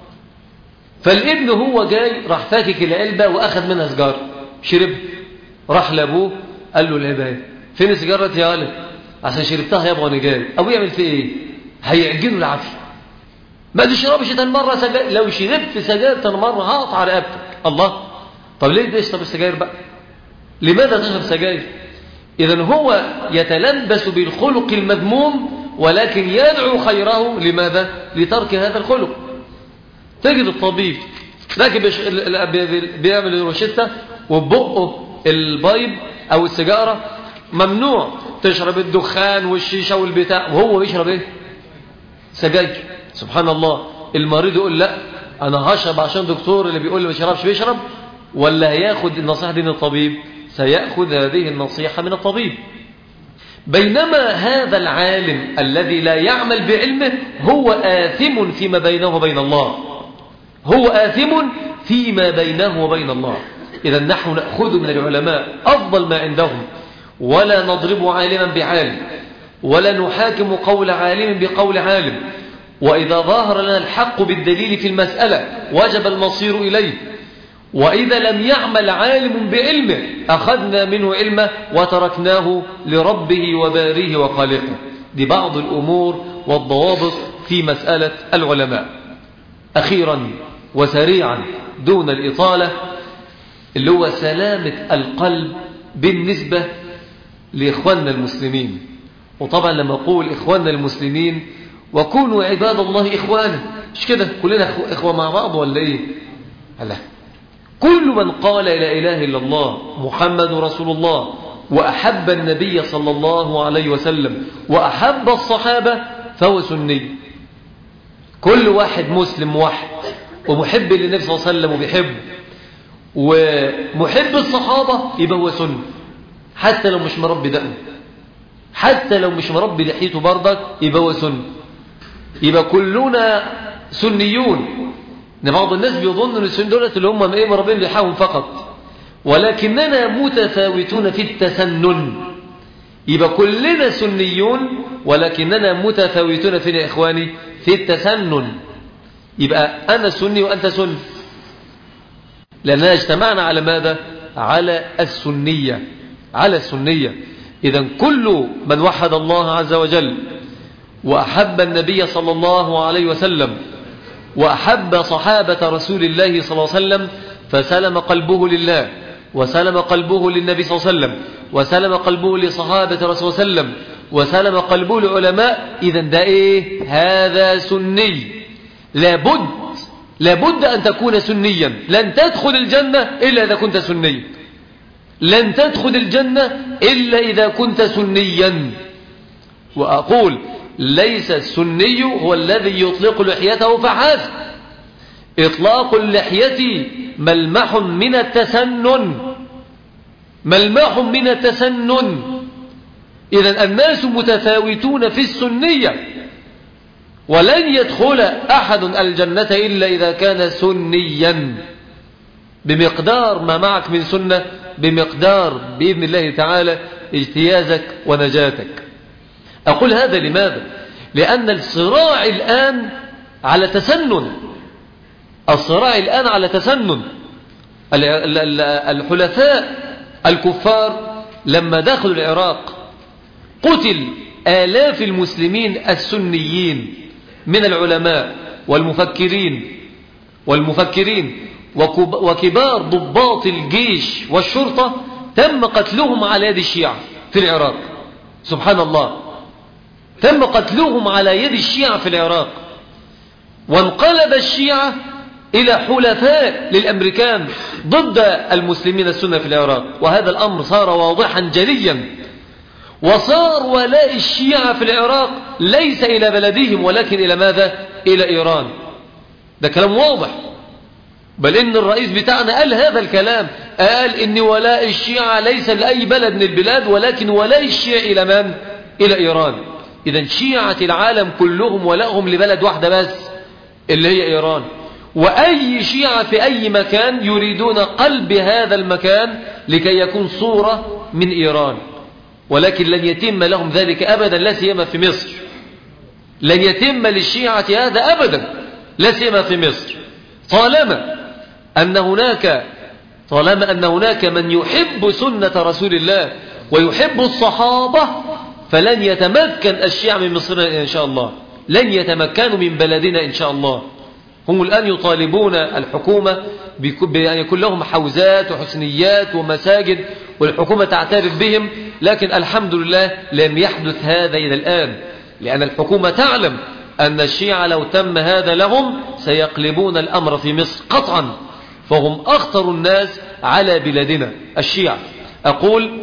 فالابن هو جاي راح فاكك العلبة وأخذ منها سجارة شرب، راح لأبوه قال له العلبة فين السجارة يا ولد؟ عشان شربتها يابا وانا جاي. أبوه يعمل فيه ايه؟ هيعجنه العافية، ما تشربش تاني مرة سجاير، لو شربت سجاير تاني مرة هقطع رقبتك. الله، طب ليه تشرب السجاير بقى؟ لماذا تشرب سجاير؟ إذن هو يتلبس بالخلق المذموم ولكن يدعو خيره، لماذا؟ لترك هذا الخلق. تجد الطبيب لكن بيعمل الروشتة وبقه البايب أو السجارة ممنوع تشرب الدخان والشيشة والبتاع، وهو بيشرب ايه؟ سجاير. سبحان الله. المريض يقول لا أنا هشرب عشان الدكتور اللي بيقول لي ما يشربش بيشرب، ولا هياخد النصيحة دي من الطبيب؟ سيأخذ هذه النصيحة من الطبيب. بينما هذا العالم الذي لا يعمل بعلمه هو آثم فيما بينه وبين الله، هو آثم فيما بينه وبين الله. إذا نحن نأخذ من العلماء أفضل ما عندهم، ولا نضرب عالما بعالم، ولا نحاكم قول عالم بقول عالم. وإذا ظهر لنا الحق بالدليل في المسألة وجب المصير إليه، وإذا لم يعمل عالم بعلمه أخذنا منه علمه وتركناه لربه وباريه وخالقه. دي بعض الأمور والضوابط في مسألة العلماء. أخيرا وسريعا دون الإطالة، اللي هو سلامة القلب بالنسبة لإخواننا المسلمين. وطبعا لما أقول إخواننا المسلمين وكونوا عباد الله إخوانا، مش كده كلنا إخوة مع بعض ولا إيه؟ هلا كل من قال لا إله إلا الله محمد رسول الله وأحب النبي صلى الله عليه وسلم وأحب الصحابة فهو سني. كل واحد مسلم واحد ومحب للنبي صلى الله عليه وسلم وبيحبه ومحب الصحابة يبقى هو سني، حتى لو مش مربي دقنه، حتى لو مش مربي لحيته بردك يبقى هو سني. يبقى كلنا سنيون. بعض الناس بيظن ان السنين دولت اللي هم ايه مربين لحاهم فقط، ولكننا متفاوتون في التسنن. يبقى كلنا سنيون ولكننا متفاوتون في اخواني في التسنن. يبقى انا سني وانت سني، لاننا اجتمعنا على ماذا؟ على السنية، على السنية. اذا كل من وحد الله عز وجل وأحب النبي صلى الله عليه وسلم وأحب صحابة رسول الله صلى الله عليه وسلم فسلم قلبه لله، وسلم قلبه للنبي صلى الله عليه وسلم، وسلم قلبه لصحابة رسول الله صلى الله عليه وسلم، وسلم قلبه للعلماء، إذن ده إيه؟ هذا سني. لابد لابد أن تكون سنيا. لن تدخل الجنة إلا إذا كنت سنيا، لن تدخل الجنة إلا إذا كنت سنيا. وأقول ليس السني هو الذي يطلق لحيته فحسب. إطلاق اللحية ملمح من التسنن، ملمح من التسنن. إذن الناس متفاوتون في السنية، ولن يدخل أحد الجنة إلا إذا كان سنيا، بمقدار ما معك من سنة، بمقدار بإذن الله تعالى اجتيازك ونجاتك. أقول هذا لماذا؟ لأن الصراع الآن على تسنن، الصراع الآن على تسنن. الحلفاء الكفار لما دخلوا العراق قتل آلاف المسلمين السنيين من العلماء والمفكرين والمفكرين وكبار ضباط الجيش والشرطة، تم قتلهم على يد الشيعة في العراق. سبحان الله، تم قتلهم على يد الشيعة في العراق، وانقلب الشيعة إلى حلفاء للأمريكان ضد المسلمين السنة في العراق. وهذا الأمر صار واضحا جليا، وصار ولاء الشيعة في العراق ليس إلى بلدهم ولكن إلى ماذا؟ إلى إيران. ده كلام واضح، بل إن الرئيس بتاعنا قال هذا الكلام، قال إن ولاء الشيعة ليس لأي بلد من البلاد ولكن ولاء الشيعة إلى من؟ إلى إيران. إذن شيعة العالم كلهم ولائهم لبلد واحدة بس اللي هي إيران، وأي شيعة في أي مكان يريدون قلب هذا المكان لكي يكون صورة من إيران، ولكن لن يتم لهم ذلك أبدا، لا سيما في مصر. لن يتم للشيعة هذا أبدا، لا سيما في مصر. طالما أن هناك طالما أن هناك من يحب سنة رسول الله ويحب الصحابة، فلن يتمكن الشيعة من مصرنا إن شاء الله، لن يتمكنوا من بلدنا إن شاء الله. هم الآن يطالبون الحكومة بأن يكون لهم حوزات وحسنيات ومساجد، والحكومة تعترف بهم، لكن الحمد لله لم يحدث هذا إلى الآن، لأن الحكومة تعلم أن الشيعة لو تم هذا لهم سيقلبون الأمر في مصر قطعا، فهم أخطر الناس على بلادنا الشيعة. أقول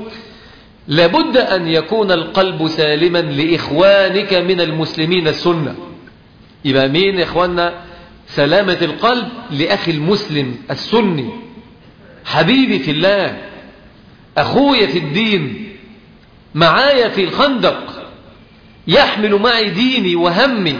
لابد أن يكون القلب سالما لإخوانك من المسلمين السنة. يبقى مين إخواننا؟ سلامة القلب لأخي المسلم السني، حبيبي في الله، أخويا في الدين، معايا في الخندق، يحمل معي ديني وهمي.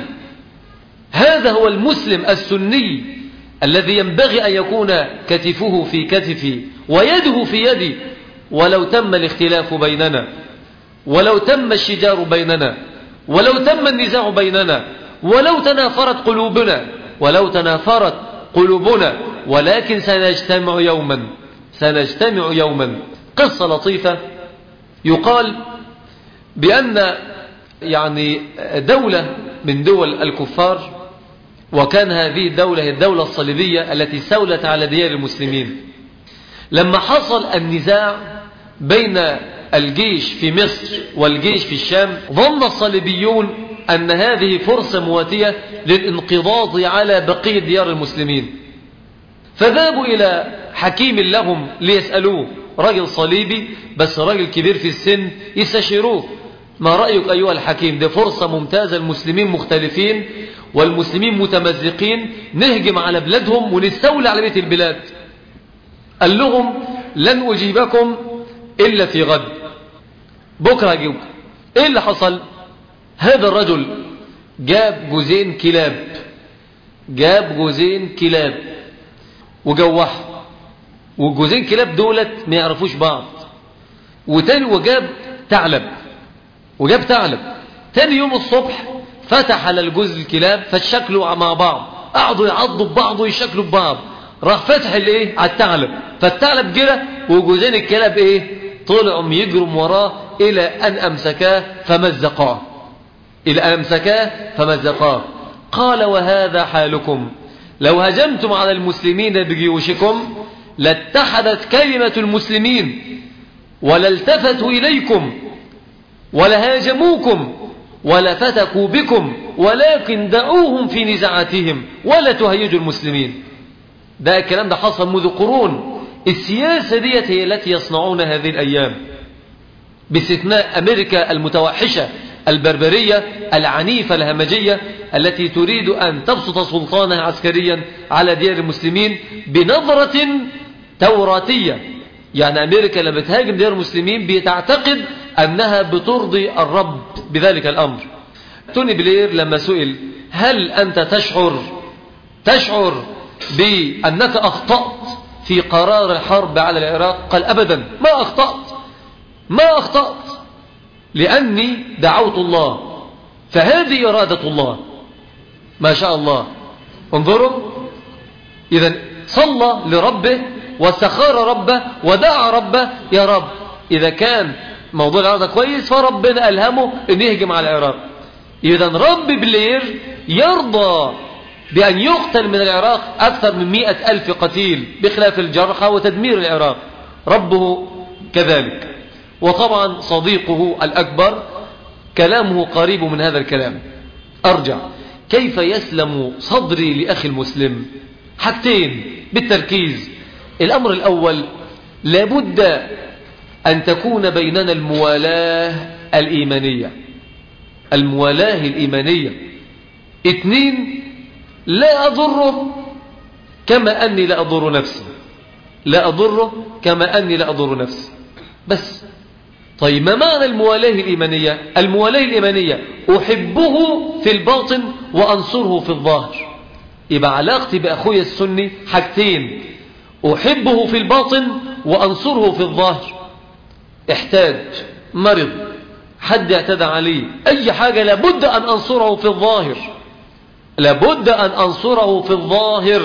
هذا هو المسلم السني الذي ينبغي أن يكون كتفه في كتفي ويده في يدي، ولو تم الاختلاف بيننا، ولو تم الشجار بيننا، ولو تم النزاع بيننا، ولو تنافرت قلوبنا ولو تنافرت قلوبنا ولكن سنجتمع يوما، سنجتمع يوما. قصة لطيفة، يقال بأن يعني دولة من دول الكفار، وكان هذه الدولة هي الدولة الصليبية التي استولت على ديار المسلمين، لما حصل النزاع بين الجيش في مصر والجيش في الشام، ظن الصليبيون أن هذه فرصة مواتية للانقضاض على بقية ديار المسلمين، فذهبوا إلى حكيم لهم ليسألوه، رجل صليبي بس رجل كبير في السن، يستشيروه: ما رأيك أيها الحكيم؟ دي فرصة ممتازة، المسلمين مختلفين والمسلمين متمزقين، نهجم على بلادهم ونستولى على بيت البلاد. قال لهم: لن أجيبكم إلا في غد، بكرة أجيبكم. إيه اللي حصل؟ هذا الرجل جاب جوزين كلاب، جاب جوزين كلاب وجوح، والجوزين كلاب دولت ما يعرفوش بعض، وتاني وجاب ثعلب وجاب ثعلب تاني يوم الصبح فتح على الجوز الكلاب فشكلوا مع بعض، قعدوا يعضوا ببعض ويشكلوا ببعض، راح فتح الايه على الثعلب، فالثعلب جرى وجوزين الكلاب ايه طلعوا يجروا وراه الى ان امسكاه فمزقاه، الى ان امسكاه فمزقاه. قال: وهذا حالكم لو هجمتم على المسلمين بجيوشكم لاتحدت كلمة المسلمين ولالتفتوا إليكم ولهاجموكم ولفتكوا بكم، ولكن دعوهم في نزاعاتهم ولا تهيجوا المسلمين. ده الكلام ده حصل منذ قرون. السياسة ديت هي التي يصنعون هذه الأيام، باستثناء أمريكا المتوحشة البربرية العنيفة الهمجية التي تريد أن تبسط سلطانها عسكريا على ديار المسلمين بنظرة توراتية. يعني أمريكا لما تهاجم ديار المسلمين بتعتقد أنها بترضي الرب بذلك الأمر. توني بلير لما سئل هل أنت تشعر تشعر بأنك أخطأت في قرار الحرب على العراق؟ قال أبدا ما أخطأت ما أخطأت لأني دعوت الله، فهذه إرادة الله. ما شاء الله. انظروا، إذن صلى لربه واستخار ربه ودعا ربه، يا رب إذا كان موضوع العراق كويس فربنا ألهمه أن يهجم على العراق. إذن رب بلير يرضى بأن يقتل من العراق أكثر من مئة ألف قتيل بخلاف الجرحى وتدمير العراق، ربه كذلك. وطبعا صديقه الأكبر كلامه قريب من هذا الكلام. أرجع، كيف يسلم صدري لأخي المسلم؟ حاجتين بالتركيز. الأمر الأول، لابد أن تكون بيننا الموالاة الإيمانية، الموالاة الإيمانية. اثنين، لا أضره كما أني لا أضر نفسي، لا أضره كما أني لا أضر نفسي بس. طيب ما معنى الموالاة الإيمانية؟ الموالاة الإيمانية أحبه في الباطن وأنصره في الظاهر. يبقى علاقتي بأخوي السني حاجتين، أحبه في الباطن وأنصره في الظاهر. احتاج، مرض، حد اعتدى عليه، أي حاجة لابد أن أنصره في الظاهر، لابد أن أنصره في الظاهر.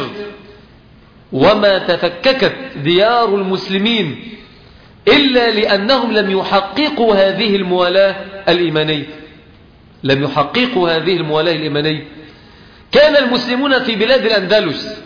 وما تفككت ديار المسلمين إلا لأنهم لم يحققوا هذه الموالاة الإيمانية، لم يحققوا هذه الموالاة الإيمانية. كان المسلمون في بلاد الأندلس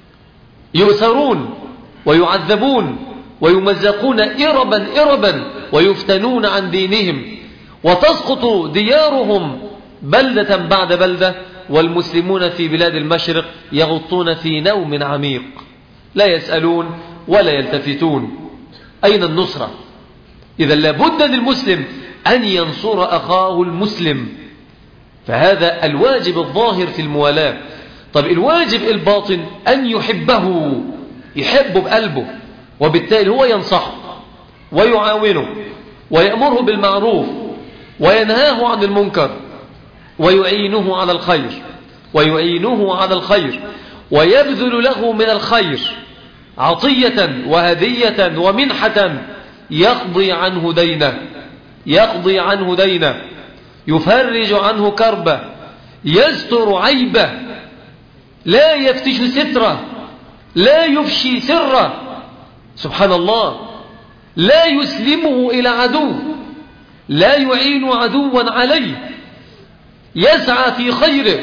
يؤثرون ويعذبون ويمزقون إربا إربا ويفتنون عن دينهم، وتسقط ديارهم بلدة بعد بلدة، والمسلمون في بلاد المشرق يغطون في نوم عميق، لا يسألون ولا يلتفتون. أين النصرة؟ إذا لابد للمسلم أن ينصر أخاه المسلم، فهذا الواجب الظاهر في الموالاة. طب الواجب الباطن أن يحبه، يحبه بقلبه، وبالتالي هو ينصحه ويعاونه ويأمره بالمعروف وينهاه عن المنكر ويعينه على الخير ويعينه على الخير ويبذل له من الخير عطية وهدية ومنحة يقضي عنه دينه، يقضي عنه دينه، يفرج عنه كربه، يستر عيبه، لا يفتش ستره، لا يفشي سره، سبحان الله، لا يسلمه إلى عدو، لا يعين عدوا عليه، يسعى في خيره،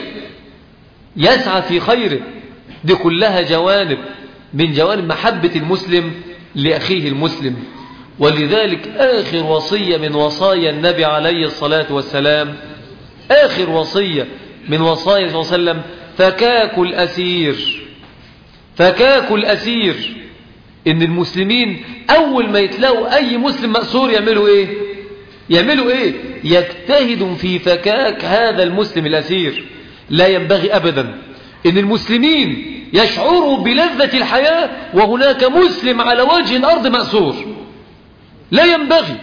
يسعى في خيره. دي كلها جوانب من جوانب محبة المسلم لأخيه المسلم. ولذلك آخر وصية من وصايا النبي عليه الصلاة والسلام، آخر وصية من وصايا صلى الله عليه وسلم، فكاك الأسير، فكاك الأسير. إن المسلمين أول ما يتلاقوا أي مسلم مأسور يعملوا إيه؟ يعملوا إيه؟ يجتهدوا في فكاك هذا المسلم الأسير. لا ينبغي أبدا إن المسلمين يشعروا بلذة الحياة وهناك مسلم على وجه الأرض مأسور. لا ينبغي،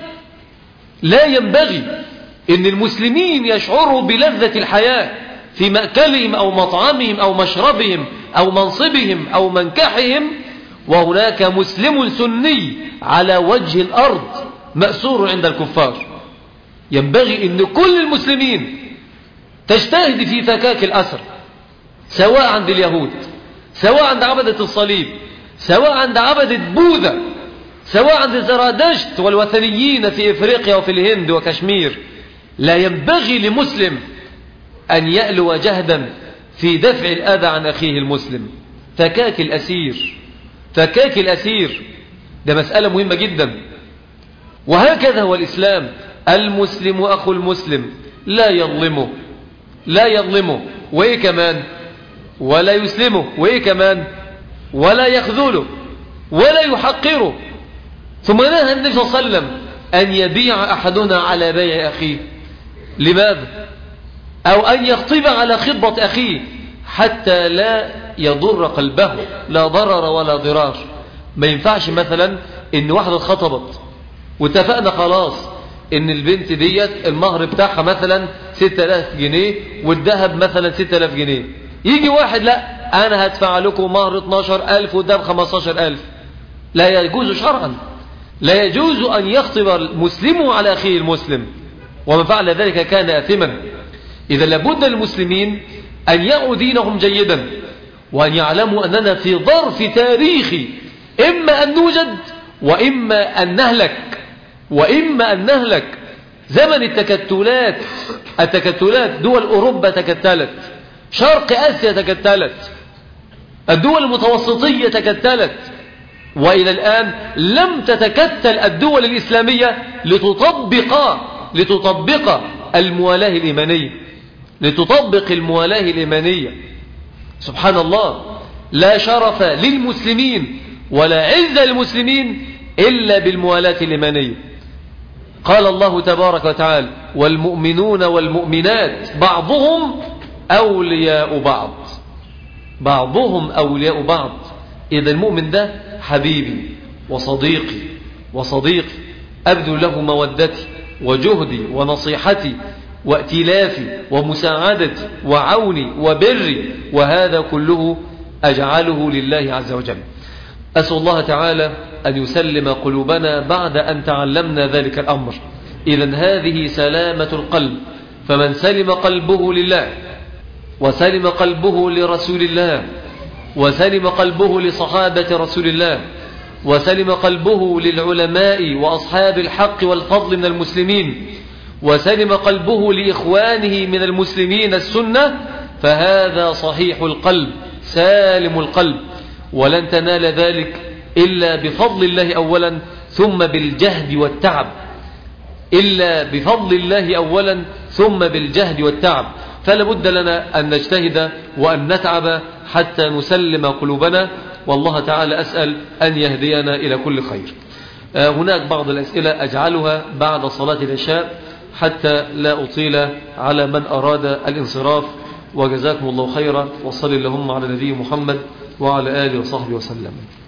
لا ينبغي إن المسلمين يشعروا بلذة الحياة في مأكلهم أو مطعمهم أو مشربهم أو منصبهم أو منكحهم وهناك مسلم سني على وجه الأرض مأسور عند الكفار. ينبغي أن كل المسلمين تجتهد في فكاك الأسر، سواء عند اليهود، سواء عند عبدة الصليب، سواء عند عبدة بوذا، سواء عند زرادشت والوثنيين في إفريقيا وفي الهند وكشمير. لا ينبغي لمسلم أن يألو جهدا في دفع الأذى عن أخيه المسلم. فكاك الأسير، فكاك الأسير، ده مسألة مهمة جدا. وهكذا هو الإسلام، المسلم أخو المسلم لا يظلمه، لا يظلمه، وإيه كمان؟ ولا يسلمه، وإيه كمان؟ ولا يخذله ولا يحقره. ثم نهى النبي صلى الله عليه وسلم أن يبيع أحدنا على بيع أخيه. لماذا؟ أو أن يخطب على خطبة أخيه حتى لا يضر قلبه، لا ضرر ولا ضرار. ما ينفعش مثلا إن واحدة خطبت واتفقنا خلاص إن البنت ديت المهر بتاعها مثلا ستة آلاف جنيه والذهب مثلا ستة آلاف جنيه، يجي واحد لا أنا هدفع لكم مهر اثناشر ألف والذهب خمستاشر ألف. لا يجوز شرعا، لا يجوز أن يخطب المسلم على أخيه المسلم، ومن فعل ذلك كان آثما. إذا لابد للمسلمين أن يعوا دينهم جيدا، وأن يعلموا أننا في ظرف تاريخي إما أن نوجد وإما أن نهلك، وإما أن نهلك. زمن التكتلات، التكتلات دول أوروبا تكتلت، شرق آسيا تكتلت، الدول المتوسطية تكتلت، وإلى الآن لم تتكتل الدول الإسلامية لتطبق لتطبق الموالاة الإيمانية، لتطبق الموالاة الإيمانية. سبحان الله، لا شرف للمسلمين ولا عز للمسلمين إلا بالموالاة الإيمانية. قال الله تبارك وتعالى: والمؤمنون والمؤمنات بعضهم أولياء بعض، بعضهم أولياء بعض. إذا المؤمن ده حبيبي وصديقي وصديقي، أبذل له مودتي وجهدي ونصيحتي وائتلافي ومساعدتي وعوني وبري، وهذا كله أجعله لله عز وجل. أسأل الله تعالى أن يسلم قلوبنا بعد أن تعلمنا ذلك الأمر. إذن هذه سلامة القلب، فمن سلم قلبه لله وسلم قلبه لرسول الله وسلم قلبه لصحابة رسول الله وسلم قلبه للعلماء وأصحاب الحق والفضل من المسلمين وسلم قلبه لإخوانه من المسلمين السنة، فهذا صحيح القلب سالم القلب. ولن تنال ذلك إلا بفضل الله أولا ثم بالجهد والتعب، إلا بفضل الله أولا ثم بالجهد والتعب. فلا بد لنا أن نجتهد وأن نتعب حتى نسلم قلوبنا، والله تعالى أسأل أن يهدينا إلى كل خير. هناك بعض الأسئلة أجعلها بعد صلاة العشاء حتى لا أطيل على من أراد الانصراف، وجزاكم الله خيرا، وصلي اللهم على نبي محمد وعلى آله وصحبه وسلم.